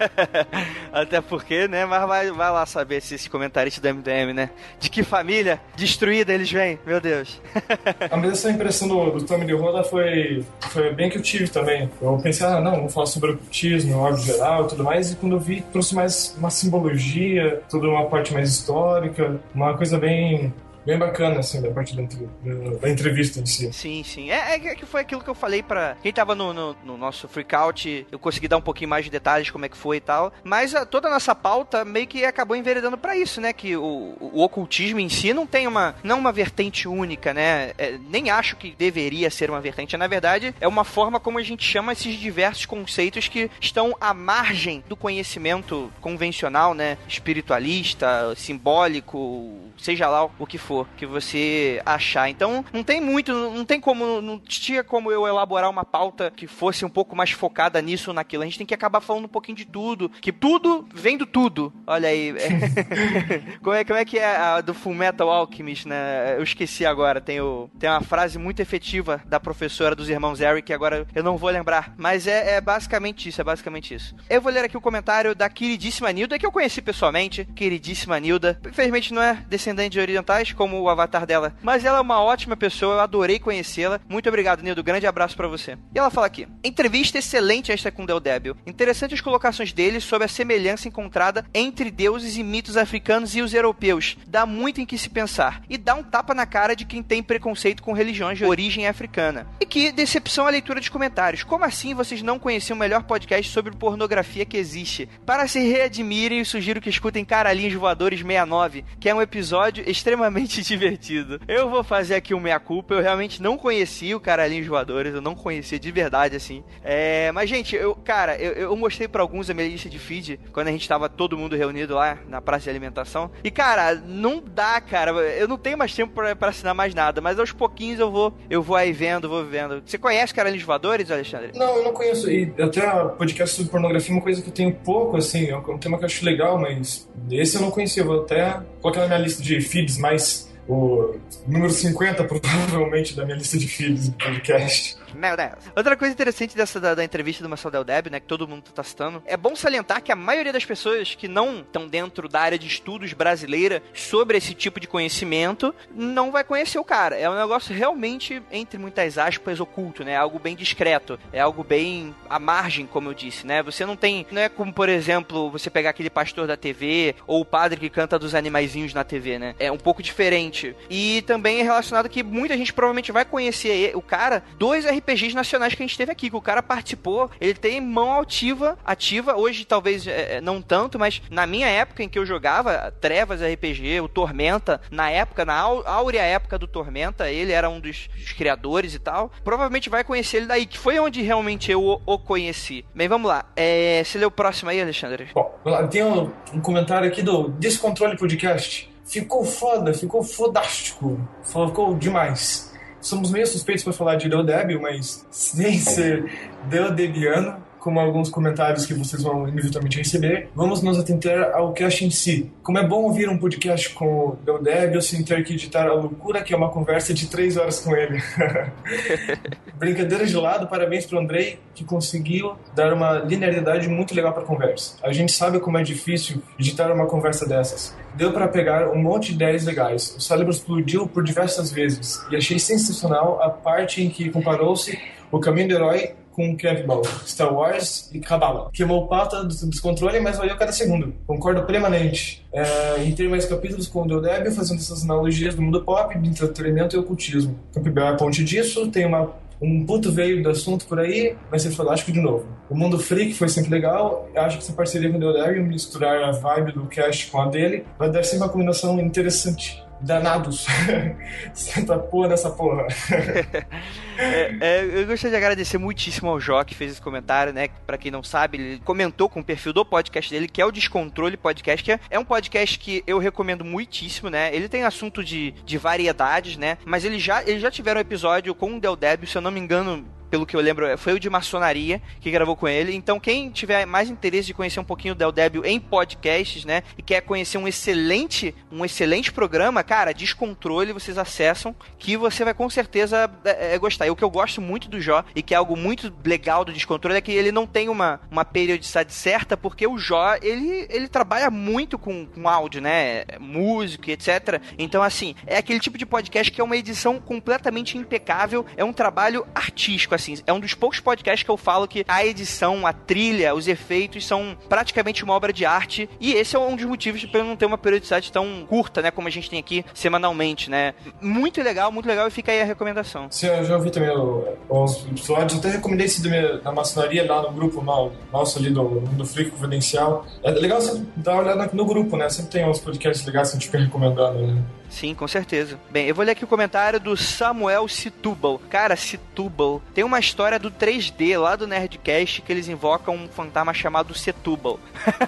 Speaker 2: Até porque, né? Mas vai, vai lá saber se esse comentarista do M D M, né? De que família destruída eles vêm, meu Deus.
Speaker 7: A mesma impressão do, do Tommy Lee Roller foi, foi bem que eu tive também. Eu pensei, ah, não, vamos falar sobre o cultismo, no óbvio geral e tudo mais. E quando eu vi, trouxe mais uma simbologia, toda uma parte mais histórica, uma coisa bem... bem bacana, assim, da parte da, da entrevista em si.
Speaker 2: Sim, sim. É, é que foi aquilo que eu falei pra quem tava no, no, no nosso freakout, eu consegui dar um pouquinho mais de detalhes como é que foi e tal, mas a, toda a nossa pauta meio que acabou enveredando pra isso, né, que o, o ocultismo em si não tem uma, não uma vertente única, né, é, nem acho que deveria ser uma vertente, na verdade, é uma forma como a gente chama esses diversos conceitos que estão à margem do conhecimento convencional, né, espiritualista, simbólico, seja lá o que for que você achar. Então, não tem muito, não tem como, não tinha como eu elaborar uma pauta que fosse um pouco mais focada nisso ou naquilo. A gente tem que acabar falando um pouquinho de tudo, que tudo vem do tudo. Olha aí. como, é, como é que é a do Fullmetal Alchemist, né? Eu esqueci agora. Tem, o, tem uma frase muito efetiva da professora dos irmãos Eric, que agora eu não vou lembrar. Mas é, é basicamente isso, é basicamente isso. Eu vou ler aqui o comentário da queridíssima Nilda, que eu conheci pessoalmente. Queridíssima Nilda. Infelizmente não é descendente de orientais, como o avatar dela, mas ela é uma ótima pessoa, eu adorei conhecê-la. Muito obrigado, Nildo, grande abraço pra você. E ela fala aqui: entrevista excelente esta com Del Débil. Interessante as colocações dele sobre a semelhança encontrada entre deuses e mitos africanos e os europeus. Dá muito em que se pensar e dá um tapa na cara de quem tem preconceito com religiões de origem africana. E que decepção a leitura dos comentários. Como assim vocês não conheciam o melhor podcast sobre pornografia que existe? Para se readmirem, eu sugiro que escutem Caralhinhos Voadores sessenta e nove, que é um episódio extremamente extremamente divertido. Eu vou fazer aqui o meia-culpa, eu realmente não conhecia o Caralhinhos Voadores, eu não conhecia de verdade, assim. É, mas, gente, eu, cara, eu, eu mostrei pra alguns a minha lista de feed, quando a gente tava todo mundo reunido lá na praça de alimentação. E, cara, não dá, cara, eu não tenho mais tempo pra, pra assinar mais nada, mas aos pouquinhos eu vou, eu vou aí vendo, vou vendo. Você conhece Caralhinhos Voadores, Alexandre?
Speaker 7: Não, eu não conheço. E até podcast sobre pornografia é uma coisa que eu tenho pouco, assim, é um tema que eu acho legal, mas esse eu não conhecia. Eu vou até colocar na minha lista de feeds, mais o número cinquenta, provavelmente, da minha lista de feeds do podcast.
Speaker 2: Meu Deus. Outra coisa interessante dessa da, da entrevista do Marcel Del Débio, né, que todo mundo tá citando, é bom salientar que a maioria das pessoas que não estão dentro da área de estudos brasileira sobre esse tipo de conhecimento não vai conhecer o cara. É um negócio realmente, entre muitas aspas, oculto, né? É algo bem discreto. É algo bem à margem, como eu disse, né? Você não tem... Não é como, por exemplo, você pegar aquele pastor da T V ou o padre que canta dos animaizinhos na T V, né? É um pouco diferente. E também é relacionado que muita gente provavelmente vai conhecer o cara dos R P Gs nacionais que a gente teve aqui, que o cara participou, ele tem mão ativa, ativa, hoje talvez é, não tanto, mas na minha época em que eu jogava Trevas R P G, o Tormenta, na época, na áurea época do Tormenta, ele era um dos, dos criadores e tal, provavelmente vai conhecer ele daí, que foi onde realmente eu o, o conheci. Bem, vamos lá, é, você lê o próximo aí, Alexandre?
Speaker 7: Bom, tem um, um comentário aqui do Descontrole Podcast. Ficou foda, ficou fodástico, ficou demais. Somos meio suspeitos para falar de Deodébio, mas sem ser deodebiano, como alguns comentários que vocês vão inevitavelmente receber, vamos nos atentar ao cast em si. Como é bom ouvir um podcast com o Deodébio sem ter que editar a loucura que é uma conversa de três horas com ele. Brincadeira de lado, parabéns para o Andrei, que conseguiu dar uma linearidade muito legal para a conversa. A gente sabe como é difícil editar uma conversa dessas. Deu para pegar um monte de ideias legais. O cérebro explodiu por diversas vezes. E achei sensacional a parte em que comparou-se o caminho do herói com Campbell, Star Wars e Cabala. Queimou pauta do descontrole, mas valeu cada segundo. Concordo plenamente. É, em ter mais capítulos com o Deodébio, fazendo essas analogias do mundo pop, de entretenimento e ocultismo. Campbell é a ponte disso, tem uma, um puto veio do assunto por aí, vai ser fantástico de novo. O Mundo Freak foi sempre legal, eu acho que essa parceria com o Deodébio, misturar a vibe do cast com a dele, vai dar sempre uma combinação interessante. Danados. Senta porra nessa porra.
Speaker 2: é, é, eu gostaria de agradecer muitíssimo ao Jó que fez esse comentário, né? Pra quem não sabe, ele comentou com o perfil do podcast dele, que é o Descontrole Podcast, que é um podcast que eu recomendo muitíssimo, né? Ele tem assunto de, de variedades, né? Mas eles já, eles já tiveram um episódio com o Deodébio, se eu não me engano, pelo que eu lembro, foi o de maçonaria que gravou com ele. Então, quem tiver mais interesse de conhecer um pouquinho do Deodébio em podcasts, né, e quer conhecer um excelente, um excelente programa, cara, Descontrole, vocês acessam, que você vai com certeza é, gostar. E o que eu gosto muito do Jó, e que é algo muito legal do Descontrole, é que ele não tem uma, uma periodicidade certa, porque o Jó, ele, ele trabalha muito com, com áudio, né, música, etcétera. Então, assim, é aquele tipo de podcast que é uma edição completamente impecável, é um trabalho artístico, assim, é um dos poucos podcasts que eu falo que a edição, a trilha, os efeitos são praticamente uma obra de arte, e esse é um dos motivos para não ter uma periodicidade tão curta, né, como a gente tem aqui semanalmente, né. Muito legal, muito legal, e fica aí a recomendação.
Speaker 7: Sim, eu já ouvi também os episódios, até recomendei esse da maçonaria lá no grupo nosso ali do Mundo Freak Confidencial. É legal você dar uma olhada no grupo, né, sempre tem uns podcasts legais que a gente fica recomendando, né.
Speaker 2: Sim, com certeza. Bem, eu vou ler aqui o comentário do Samuel Situbal. Cara, Situbal. Tem uma história do três D lá do Nerdcast que eles invocam um fantasma chamado Setúbal.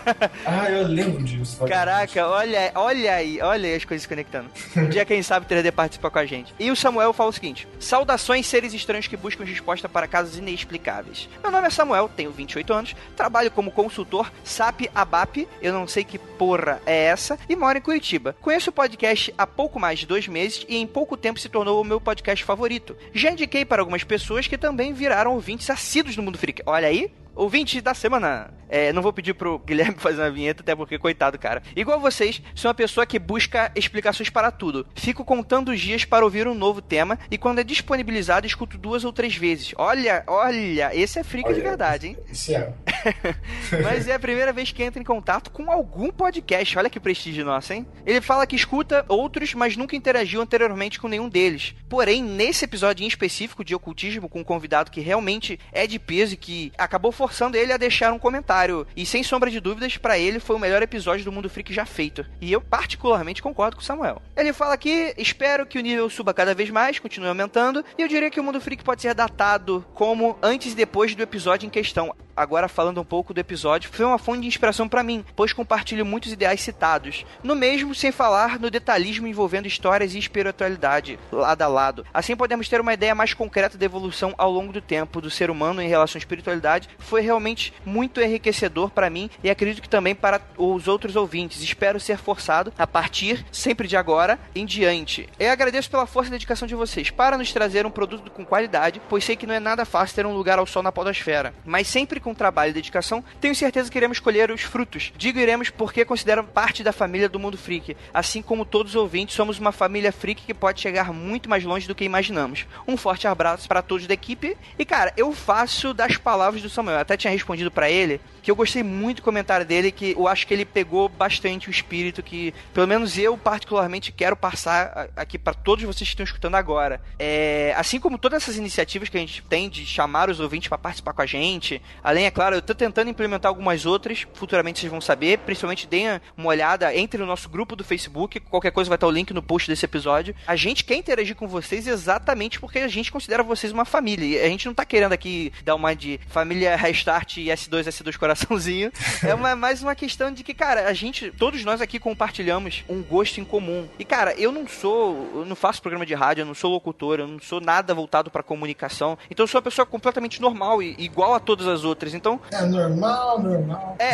Speaker 7: Ah, eu lembro disso.
Speaker 2: Caraca, olha, olha aí, olha aí as coisas se conectando. Um dia, quem sabe, três D participa com a gente. E o Samuel fala o seguinte: saudações, seres estranhos que buscam resposta para casos inexplicáveis. Meu nome é Samuel, tenho vinte e oito anos, trabalho como consultor S A P ABAP, eu não sei que porra é essa, e moro em Curitiba. Conheço o podcast há pouco mais de dois meses e em pouco tempo se tornou o meu podcast favorito. Já indiquei para algumas pessoas que também viraram ouvintes assíduos do Mundo Freak. Olha aí, ouvinte da semana. É, não vou pedir pro Guilherme fazer uma vinheta, até porque, coitado, cara. Igual vocês, sou uma pessoa que busca explicações para tudo. Fico contando os dias para ouvir um novo tema e quando é disponibilizado, escuto duas ou três vezes. Olha, olha, esse é freak olha, de verdade, hein?
Speaker 7: Isso é.
Speaker 2: Mas é a primeira vez que entra em contato com algum podcast. Olha que prestígio nosso, hein? Ele fala que escuta outros, mas nunca interagiu anteriormente com nenhum deles. Porém, nesse episódio em específico de ocultismo, com um convidado que realmente é de peso e que acabou forçando ele a deixar um comentário. E sem sombra de dúvidas, pra ele foi o melhor episódio do Mundo Freak já feito. E eu particularmente concordo com o Samuel. Ele fala que espero que o nível suba cada vez mais, continue aumentando, e eu diria que o Mundo Freak pode ser datado como antes e depois do episódio em questão. Agora, falando um pouco do episódio, foi uma fonte de inspiração pra mim, pois compartilho muitos ideais citados. No mesmo, sem falar no detalhismo envolvendo histórias e espiritualidade, lado a lado. Assim podemos ter uma ideia mais concreta da evolução ao longo do tempo do ser humano em relação à espiritualidade. Foi realmente muito enriquecedor pra mim e acredito que também para os outros ouvintes. Espero ser forçado a partir, sempre de agora, em diante. Eu agradeço pela força e dedicação de vocês para nos trazer um produto com qualidade, pois sei que não é nada fácil ter um lugar ao sol na podosfera. Mas sempre com trabalho e dedicação, tenho certeza que iremos colher os frutos. Digo iremos porque considero parte da família do Mundo Freak. Assim como todos os ouvintes, somos uma família freak que pode chegar muito mais longe do que imaginamos. Um forte abraço para todos da equipe. E cara, eu faço das palavras do Samuel. Eu até tinha respondido para ele que eu gostei muito do comentário dele, que eu acho que ele pegou bastante o espírito que, pelo menos eu particularmente, quero passar aqui para todos vocês que estão escutando agora. É, assim como todas essas iniciativas que a gente tem de chamar os ouvintes para participar com a gente, além, é claro, eu tô tentando implementar algumas outras, futuramente vocês vão saber, principalmente deem uma olhada, entre no nosso grupo do Facebook, qualquer coisa vai estar o link no post desse episódio. A gente quer interagir com vocês exatamente porque a gente considera vocês uma família, e a gente não tá querendo aqui dar uma de família Restart e S dois S dois coraçãozinho, é uma, mais uma questão de que, cara, a gente, todos nós aqui compartilhamos um gosto em comum, e cara, eu não sou, eu não faço programa de rádio, eu não sou locutor, eu não sou nada voltado pra comunicação, então eu sou uma pessoa completamente normal e igual a todas as outras, então...
Speaker 7: É normal, normal.
Speaker 2: É,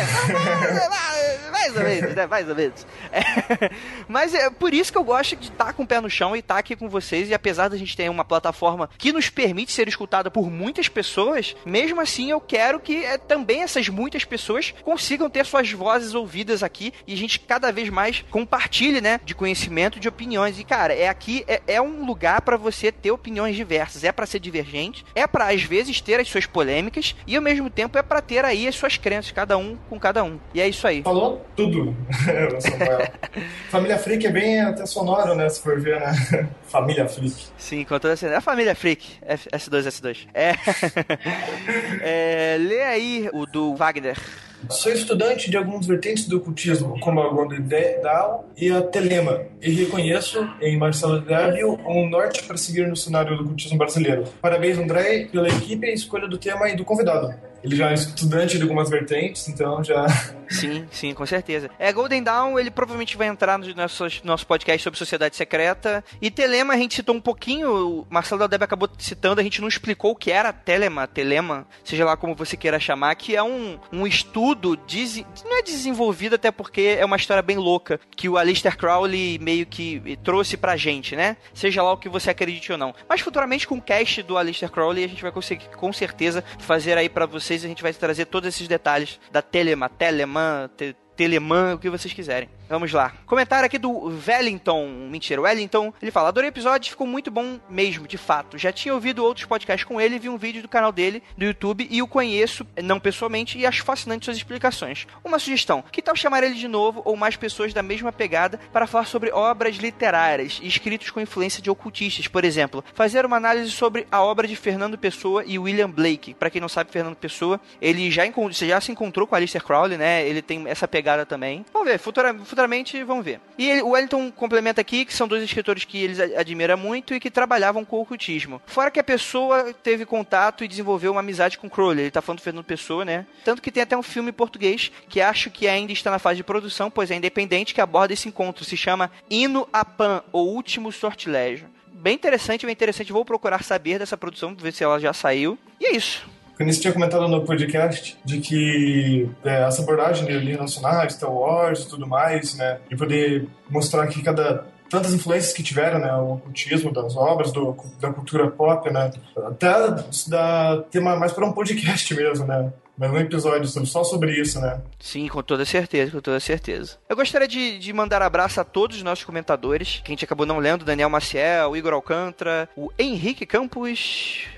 Speaker 2: mais ou menos, né, mais ou menos. É, mas é por isso que eu gosto de estar com o pé no chão e estar aqui com vocês, e apesar da gente ter uma plataforma que nos permite ser escutada por muitas pessoas, mesmo assim eu quero que é, também essas muitas pessoas consigam ter suas vozes ouvidas aqui e a gente cada vez mais compartilhe, né, de conhecimento, de opiniões. E cara, é aqui, é, é um lugar pra você ter opiniões diversas, é pra ser divergente, é pra às vezes ter as suas polêmicas e ao mesmo tempo é pra ter aí as suas crenças, cada um com cada um. E é isso aí.
Speaker 7: Falou tudo, Samuel. Família Freak é bem até sonoro, né, se for ver, né? Família Freak.
Speaker 2: Sim, com toda certeza. É a Família Freak, S dois S dois. É. é... Lê aí o do Wagner.
Speaker 7: Sou estudante de algumas vertentes do ocultismo, como a Gondedal e a Telema, e reconheço em Marcelo Débil um norte para seguir no cenário do ocultismo brasileiro. Parabéns, André, pela equipe, a escolha do tema e do convidado. Ele já é estudante de algumas vertentes, então já...
Speaker 2: Sim, sim, com certeza. É, Golden Dawn, ele provavelmente vai entrar no nosso, nosso podcast sobre Sociedade Secreta. E Telema, a gente citou um pouquinho, o Marcelo Daldeb acabou citando, a gente não explicou o que era Telema, Telema, seja lá como você queira chamar, que é um, um estudo, des, não é desenvolvido até porque é uma história bem louca, que o Aleister Crowley meio que trouxe pra gente, né? Seja lá o que você acredite ou não. Mas futuramente com o cast do Aleister Crowley, a gente vai conseguir com certeza fazer aí pra vocês, a gente vai trazer todos esses detalhes da Telema, Telema, te, Telemã, o que vocês quiserem. Vamos lá. Comentário aqui do Wellington. Mentira, o Wellington. Ele fala: adorei o episódio, ficou muito bom mesmo, de fato. Já tinha ouvido outros podcasts com ele e vi um vídeo do canal dele, do YouTube, e o conheço, não pessoalmente, e acho fascinante suas explicações. Uma sugestão: que tal chamar ele de novo, ou mais pessoas da mesma pegada, para falar sobre obras literárias e escritos com influência de ocultistas? Por exemplo, fazer uma análise sobre a obra de Fernando Pessoa e William Blake. Para quem não sabe, Fernando Pessoa, ele já, já se encontrou com Aleister Crowley, né? Ele tem essa pegada também. Vamos ver, futuramente futuramente vamos ver. E ele, o Wellington complementa aqui que são dois escritores que eles admiram muito e que trabalhavam com o ocultismo. Fora que a pessoa teve contato e desenvolveu uma amizade com Crowley. Ele tá falando do Fernando Pessoa, né? Tanto que tem até um filme em português que acho que ainda está na fase de produção, pois é independente, que aborda esse encontro. Se chama Hino a Pan, o Último Sortilégio. Bem interessante, bem interessante. Vou procurar saber dessa produção, ver se ela já saiu. E é isso.
Speaker 7: O Vinícius tinha comentado no podcast de que é, essa abordagem de linha nacional, Star Wars e tudo mais, né, e poder mostrar que cada tantas influências que tiveram, né, o ocultismo das obras, do, da cultura pop, né, até dá tema mais para um podcast mesmo, né. Mas um episódio só sobre isso, né?
Speaker 2: Sim, com toda certeza, com toda certeza. Eu gostaria de, de mandar abraço a todos os nossos comentadores, que a gente acabou não lendo: Daniel Maciel, o Igor Alcântara, o Henrique Campos,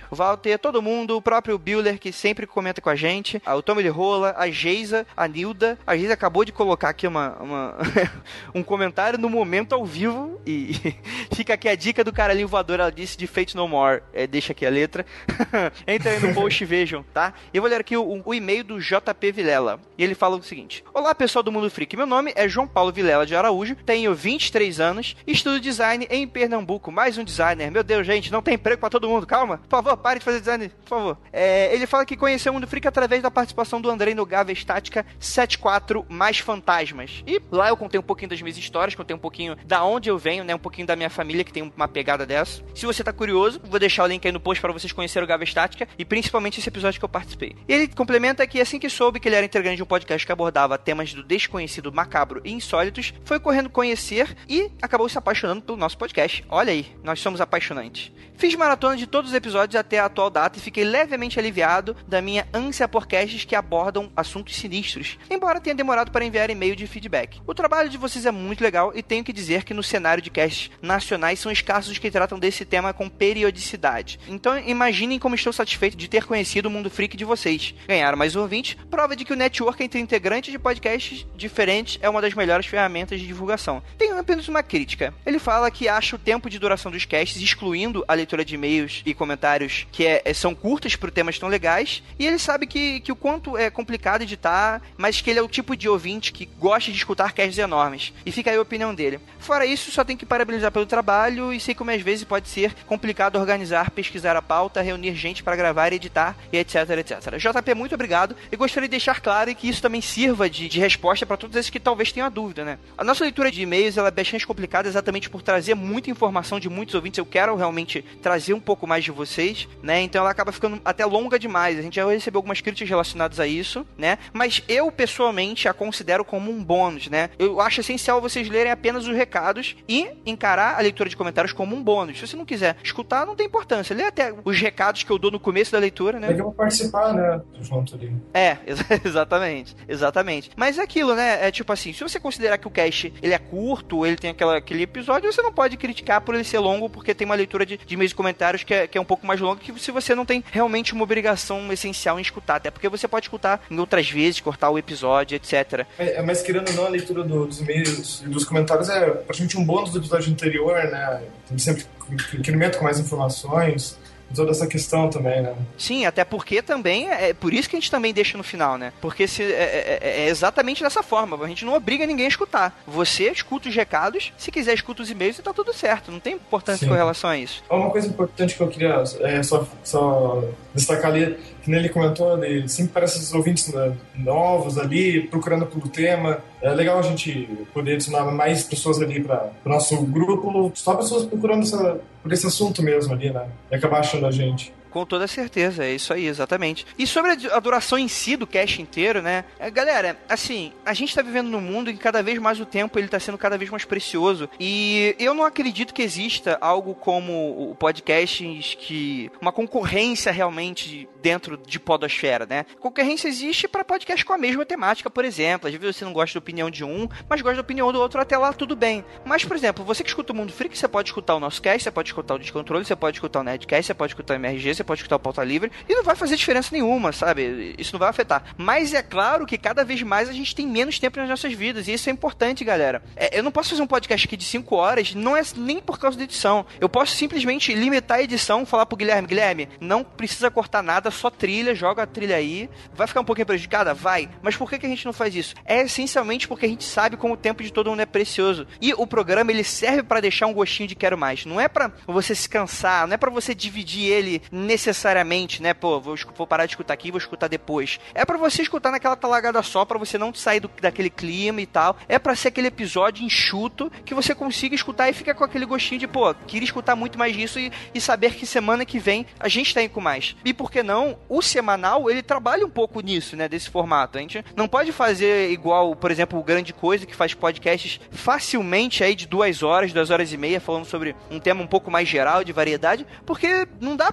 Speaker 2: o Walter, todo mundo, o próprio Bueller, que sempre comenta com a gente, o Tommy de Rola, a Geisa, a Nilda. A Geisa acabou de colocar aqui uma, uma um comentário no momento ao vivo, e fica aqui a dica do caralhinho voador, ela disse de Fate No More, é, deixa aqui a letra. Entra aí no post e vejam, tá? Eu vou ler aqui o, o e-mail do J P Vilela, e ele fala o seguinte: olá pessoal do Mundo Freak, meu nome é João Paulo Vilela de Araújo, tenho vinte e três anos, estudo design em Pernambuco, mais um designer, meu Deus gente, não tem emprego pra todo mundo, calma, por favor, pare de fazer design, por favor. É, ele fala que conheceu o Mundo Freak através da participação do Andrei no Gava Estática setenta e quatro mais Fantasmas, e lá eu contei um pouquinho das minhas histórias, contei um pouquinho da onde eu venho, né, um pouquinho da minha família que tem uma pegada dessa. Se você tá curioso, vou deixar o link aí no post para vocês conhecerem o Gava Estática e principalmente esse episódio que eu participei. E ele complementa que assim que soube que ele era integrante de um podcast que abordava temas do desconhecido, macabro e insólitos, foi correndo conhecer e acabou se apaixonando pelo nosso podcast. Olha aí, nós somos apaixonantes. Fiz maratona de todos os episódios até a atual data e fiquei levemente aliviado da minha ânsia por casts que abordam assuntos sinistros, embora tenha demorado para enviar e-mail de feedback. O trabalho de vocês é muito legal e tenho que dizer que no cenário de casts nacionais são escassos os que tratam desse tema com periodicidade. Então imaginem como estou satisfeito de ter conhecido o Mundo Freak de vocês. Ganharam mais um ouvinte, prova de que o network entre integrantes de podcasts diferentes é uma das melhores ferramentas de divulgação. Tenho apenas uma crítica. Ele fala que acha o tempo de duração dos casts, excluindo a leitura de e-mails e comentários, que é, são curtas por temas tão legais, e ele sabe que, que o quanto é complicado editar, mas que ele é o tipo de ouvinte que gosta de escutar casts enormes. E fica aí a opinião dele. Fora isso, só tem que parabenizar pelo trabalho, e sei como às vezes pode ser complicado organizar, pesquisar a pauta, reunir gente para gravar, editar, e etc, etcétera. J P, muito obrigado, e gostaria de deixar claro que isso também sirva de, de resposta para todos esses que talvez tenham a dúvida, né? A nossa leitura de e-mails ela é bastante complicada exatamente por trazer muita informação de muitos ouvintes. Eu quero realmente trazer um pouco mais de vocês, né? Então ela acaba ficando até longa demais. A gente já recebeu algumas críticas relacionadas a isso, né? Mas eu, pessoalmente, a considero como um bônus, né? Eu acho essencial vocês lerem apenas os recados e encarar a leitura de comentários como um bônus. Se você não quiser escutar, não tem importância. Lê até os recados que eu dou no começo da leitura, né?
Speaker 7: É que eu vou participar, né? Junto ali.
Speaker 2: É, exatamente. Exatamente. Mas é aquilo, né? É tipo assim, se você considerar que o cast ele é curto, ele tem aquela, aquele episódio, você não pode criticar por ele ser longo, porque tem uma leitura de, de e-mails e comentários que é, que é um pouco mais longa, que se você não tem realmente uma obrigação essencial em escutar, até porque você pode escutar em outras vezes, cortar o episódio, etcétera.
Speaker 7: É, mas querendo ou não, a leitura do, dos e-mails e dos comentários é praticamente um bônus do episódio anterior, né? Tem sempre incremento com mais informações, toda essa questão também, né?
Speaker 2: Sim, até porque também, é por isso que a gente também deixa no final, né? Porque se, é, é, é exatamente dessa forma, a gente não obriga ninguém a escutar. Você escuta os recados, se quiser escuta os e-mails e tá tudo certo, não tem importância Sim. com relação a isso.
Speaker 7: Uma coisa importante que eu queria é, só, só destacar ali, que ele comentou, ele sempre parece esses ouvintes novos ali, procurando pelo tema. É legal a gente poder adicionar mais pessoas ali para o nosso grupo, só pessoas procurando essa, por esse assunto mesmo ali, né? E acabar achando a gente.
Speaker 2: Com toda certeza, é isso aí, exatamente. E sobre a duração em si do cast inteiro, né? Galera, assim, a gente tá vivendo num mundo em que cada vez mais o tempo ele tá sendo cada vez mais precioso. E eu não acredito que exista algo como o podcast que... uma concorrência realmente dentro de podosfera, né? Concorrência existe para podcast com a mesma temática, por exemplo. Às vezes você não gosta da opinião de um, mas gosta da opinião do outro, até lá tudo bem. Mas, por exemplo, você que escuta o Mundo Freak, você pode escutar o nosso cast, você pode escutar o Descontrole, você pode escutar o Nerdcast, você pode escutar o M R G, você pode escutar o Pauta Livre, e não vai fazer diferença nenhuma, sabe? Isso não vai afetar. Mas é claro que cada vez mais a gente tem menos tempo nas nossas vidas, e isso é importante, galera. É, eu não posso fazer um podcast aqui de cinco horas, não é nem por causa da edição. Eu posso simplesmente limitar a edição, falar pro Guilherme, Guilherme, não precisa cortar nada, só trilha, joga a trilha aí. Vai ficar um pouquinho prejudicada? Vai. Mas por que que a gente não faz isso? É essencialmente porque a gente sabe como o tempo de todo mundo é precioso. E o programa, ele serve pra deixar um gostinho de quero mais. Não é pra você se cansar, não é pra você dividir ele necessariamente, né? Pô, vou, vou parar de escutar aqui, vou escutar depois. É pra você escutar naquela talagada só, pra você não sair do, daquele clima e tal. É pra ser aquele episódio enxuto que você consiga escutar e fica com aquele gostinho de, pô, queria escutar muito mais disso e, e saber que semana que vem a gente tá aí com mais. E por que não? O semanal, ele trabalha um pouco nisso, né? Desse formato. A gente não pode fazer igual, por exemplo, o Grande Coisa, que faz podcasts facilmente aí de duas horas, duas horas e meia, falando sobre um tema um pouco mais geral, de variedade, porque não dá pra muitas pessoas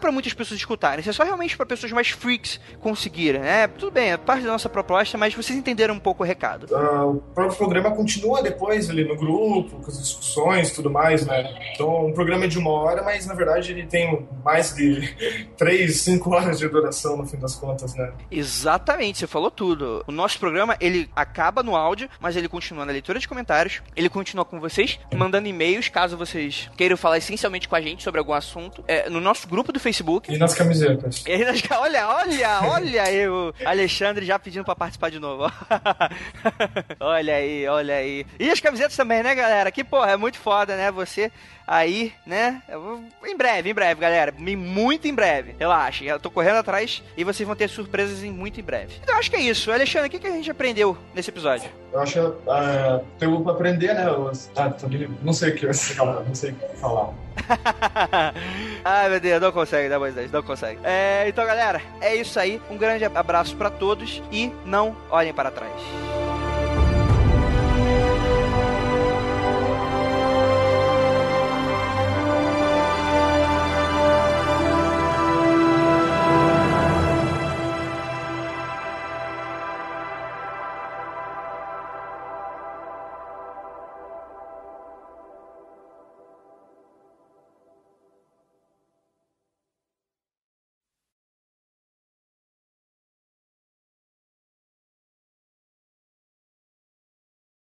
Speaker 2: pessoas escutarem. Isso é só realmente para pessoas mais freaks conseguirem, né? Tudo bem, é parte da nossa proposta, mas vocês entenderam um pouco o recado.
Speaker 7: Uh, o próprio programa continua depois ali no grupo, com as discussões e tudo mais, né? Então, um programa é de uma hora, mas na verdade ele tem mais de três, cinco horas de duração no fim das contas, né?
Speaker 2: Exatamente, você falou tudo. O nosso programa, ele acaba no áudio, mas ele continua na leitura de comentários, ele continua com vocês, mandando e-mails, caso vocês queiram falar essencialmente com a gente sobre algum assunto, é, no nosso grupo do Facebook.
Speaker 7: E nas camisetas.
Speaker 2: E aí, nas... Olha, olha, olha aí o Alexandre já pedindo pra participar de novo. Olha aí, olha aí. E as camisetas também, né, galera? Que, porra, é muito foda, né? Você aí, né? Em breve, em breve, galera. Muito em breve. Relaxa, eu tô correndo atrás e vocês vão ter surpresas em muito em breve. Então, acho que é isso. Alexandre, o que, que a gente aprendeu nesse episódio?
Speaker 7: Eu acho que uh, tem que aprender, né? Os... Ah, não sei o que eu não sei o que falar.
Speaker 2: Ai, meu Deus, não consegue, não, Moisés, não consegue. É, então, galera, é isso aí. Um grande abraço pra todos e não olhem para trás.